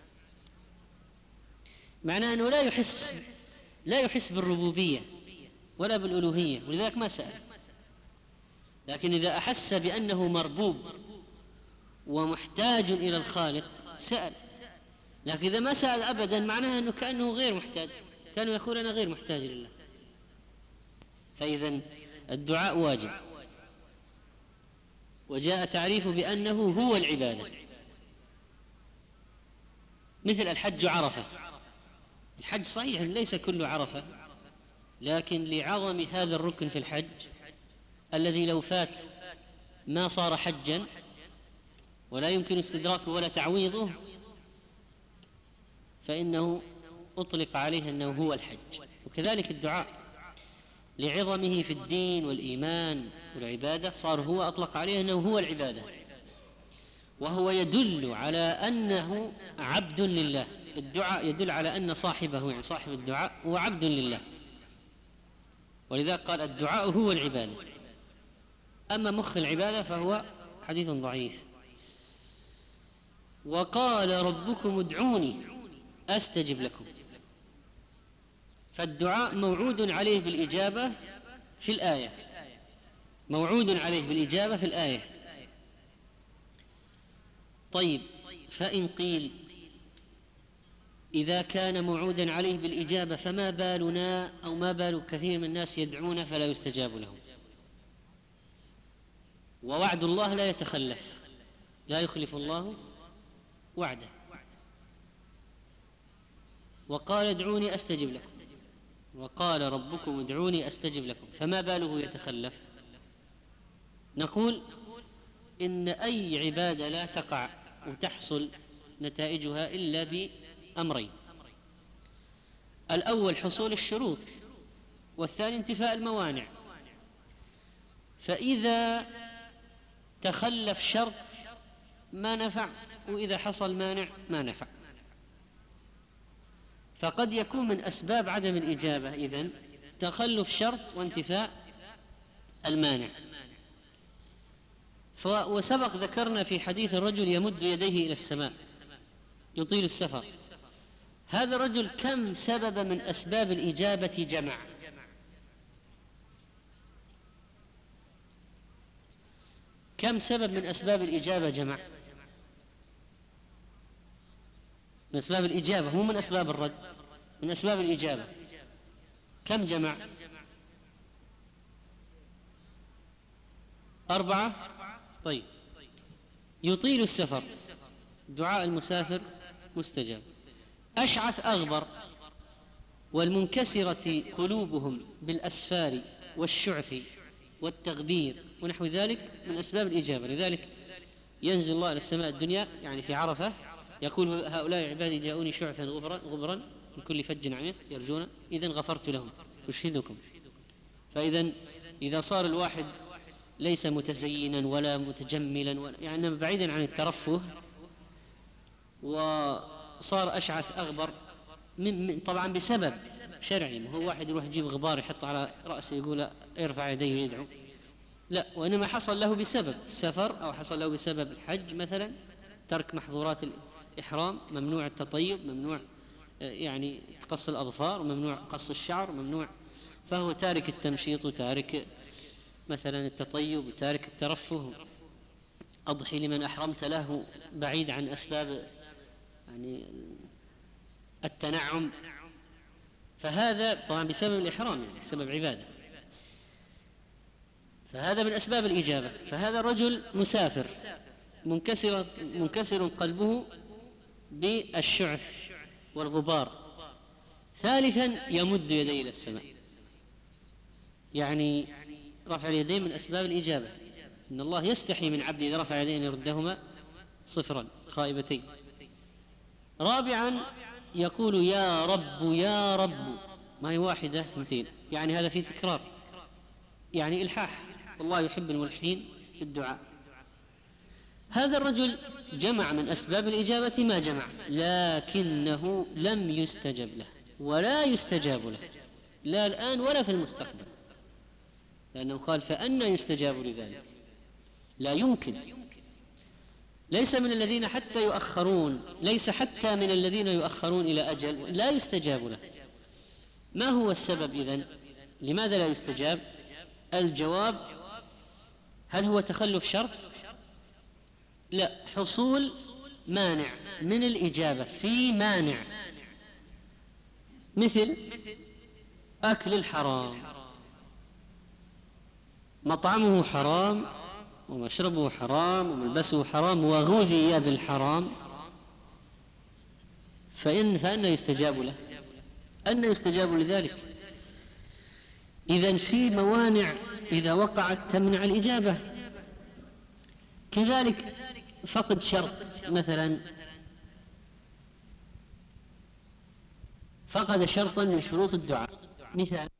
معناه أنه لا يحس بالربوبية ولا بالألوهية، ولذلك ما سأل. لكن إذا أحس بأنه مربوب ومحتاج إلى الخالق سأل. لكن إذا ما سأل أبدا معناها أنه كأنه غير محتاج، كانه يقول أنا غير محتاج لله. فإذا الدعاء واجب، وجاء تعريفه بأنه هو العبادة، مثل الحج عرفة. الحج صحيح ليس كله عرفة، لكن لعظم هذا الركن في الحج الذي لو فات ما صار حجا ولا يمكن استدراكه ولا تعويضه، فإنه أطلق عليه أنه هو الحج. وكذلك الدعاء لعظمه في الدين والإيمان والعبادة صار هو أطلق عليه أنه هو العبادة، وهو يدل على أنه عبد لله. الدعاء يدل على أن صاحبه، يعني صاحب الدعاء، هو عبد لله، ولذلك قال الدعاء هو العبادة. أما مخ العبادة فهو حديث ضعيف. وقال ربكم ادعوني أستجب لكم، فالدعاء موعود عليه بالإجابة في الآية، موعود عليه بالإجابة في الآية. طيب، فإن قيل إذا كان موعودا عليه بالإجابة فما بالنا أو ما بال كثير من الناس يدعون فلا يستجاب لهم؟ ووعد الله لا يتخلف، لا يخلف الله وعده. وقال ادعوني أستجب لكم، وقال ربكم ادعوني أستجب لكم، فما باله يتخلف؟ نقول إن أي عبادة لا تقع وتحصل نتائجها إلا بأمرين: الأول حصول الشروط، والثاني انتفاء الموانع. فإذا تخلف شرط ما نفع، وإذا حصل مانع ما نفع. فقد يكون من أسباب عدم الإجابة إذن تخلف شرط وانتفاء المانع. وسبق ذكرنا في حديث الرجل يمد يديه إلى السماء يطيل السفر. هذا الرجل كم سبب من أسباب الإجابة جمع؟ كم سبب من أسباب الإجابة جمع؟ من أسباب الإجابة، مو من أسباب الرد، من أسباب الإجابة. كم جمع؟ 4. طيب، يطيل السفر، دعاء المسافر مستجاب. أشعث أغبر، والمنكسرة قلوبهم بالأسفار والشعث والتغبير ونحو ذلك من أسباب الإجابة. لذلك ينزل الله إلى السماء الدنيا، يعني في عرفة، يقول هؤلاء عبادي جاءوني شعثا غبرا من كل فج عميق يرجون إذن غفرت لهم أشهدكم. فإذا إذا صار الواحد ليس متزينا ولا متجملا يعني بعيدا عن الترفه، وصار أشعث أغبر طبعا بسبب شرعي، هو واحد يروح يجيب غبار يحط على رأسه يقول ارفع يديه ويدعو، لا، وإنما حصل له بسبب السفر، أو حصل له بسبب الحج مثلا، ترك محظورات الإحرام، ممنوع التطيب، ممنوع يعني قص الأظفار، ممنوع قص الشعر، ممنوع، فهو تارك التمشيط وتارك مثلا التطيب وتارك الترفه، أضحي لمن أحرمت له، بعيد عن أسباب يعني التنعم، فهذا طبعا بسبب الإحرام، يعني بسبب عبادة، فهذا من أسباب الإجابة. فهذا رجل مسافر منكسر قلبه بالشعث والغبار. ثالثا يمد يديه إلى السماء، يعني رفع اليدين من أسباب الإجابة، إن الله يستحي من عبده إذا رفع يديه أن يردهما صفرا خائبتين. رابعا يقول يا رب يا رب، ما هي واحدة اثنتين، يعني هذا فيه تكرار، يعني إلحاح، والله يحب الملحين في الدعاء. هذا الرجل جمع من أسباب الإجابة ما جمع، لكنه لم يستجب له ولا يستجاب له، لا الآن ولا في المستقبل، لأنه قال فأنى يستجاب لذلك، لا يمكن. ليس من الذين حتى يؤخرون، ليس حتى من الذين يؤخرون إلى أجل لا يستجاب له. ما هو السبب إذن؟ لماذا لا يستجاب؟ الجواب: هل هو تخلف شرط؟ لا، حصول مانع من الإجابة، في مانع، مثل أكل الحرام، مطعمه حرام ومشربه حرام وملبسه حرام وغذي بالحرام، فأنه يستجاب له، أن يستجاب لذلك. إذن في موانع إذا وقعت تمنع الإجابة. كذلك فقد شرط، مثلا فقد شرطا من شروط الدعاء، مثال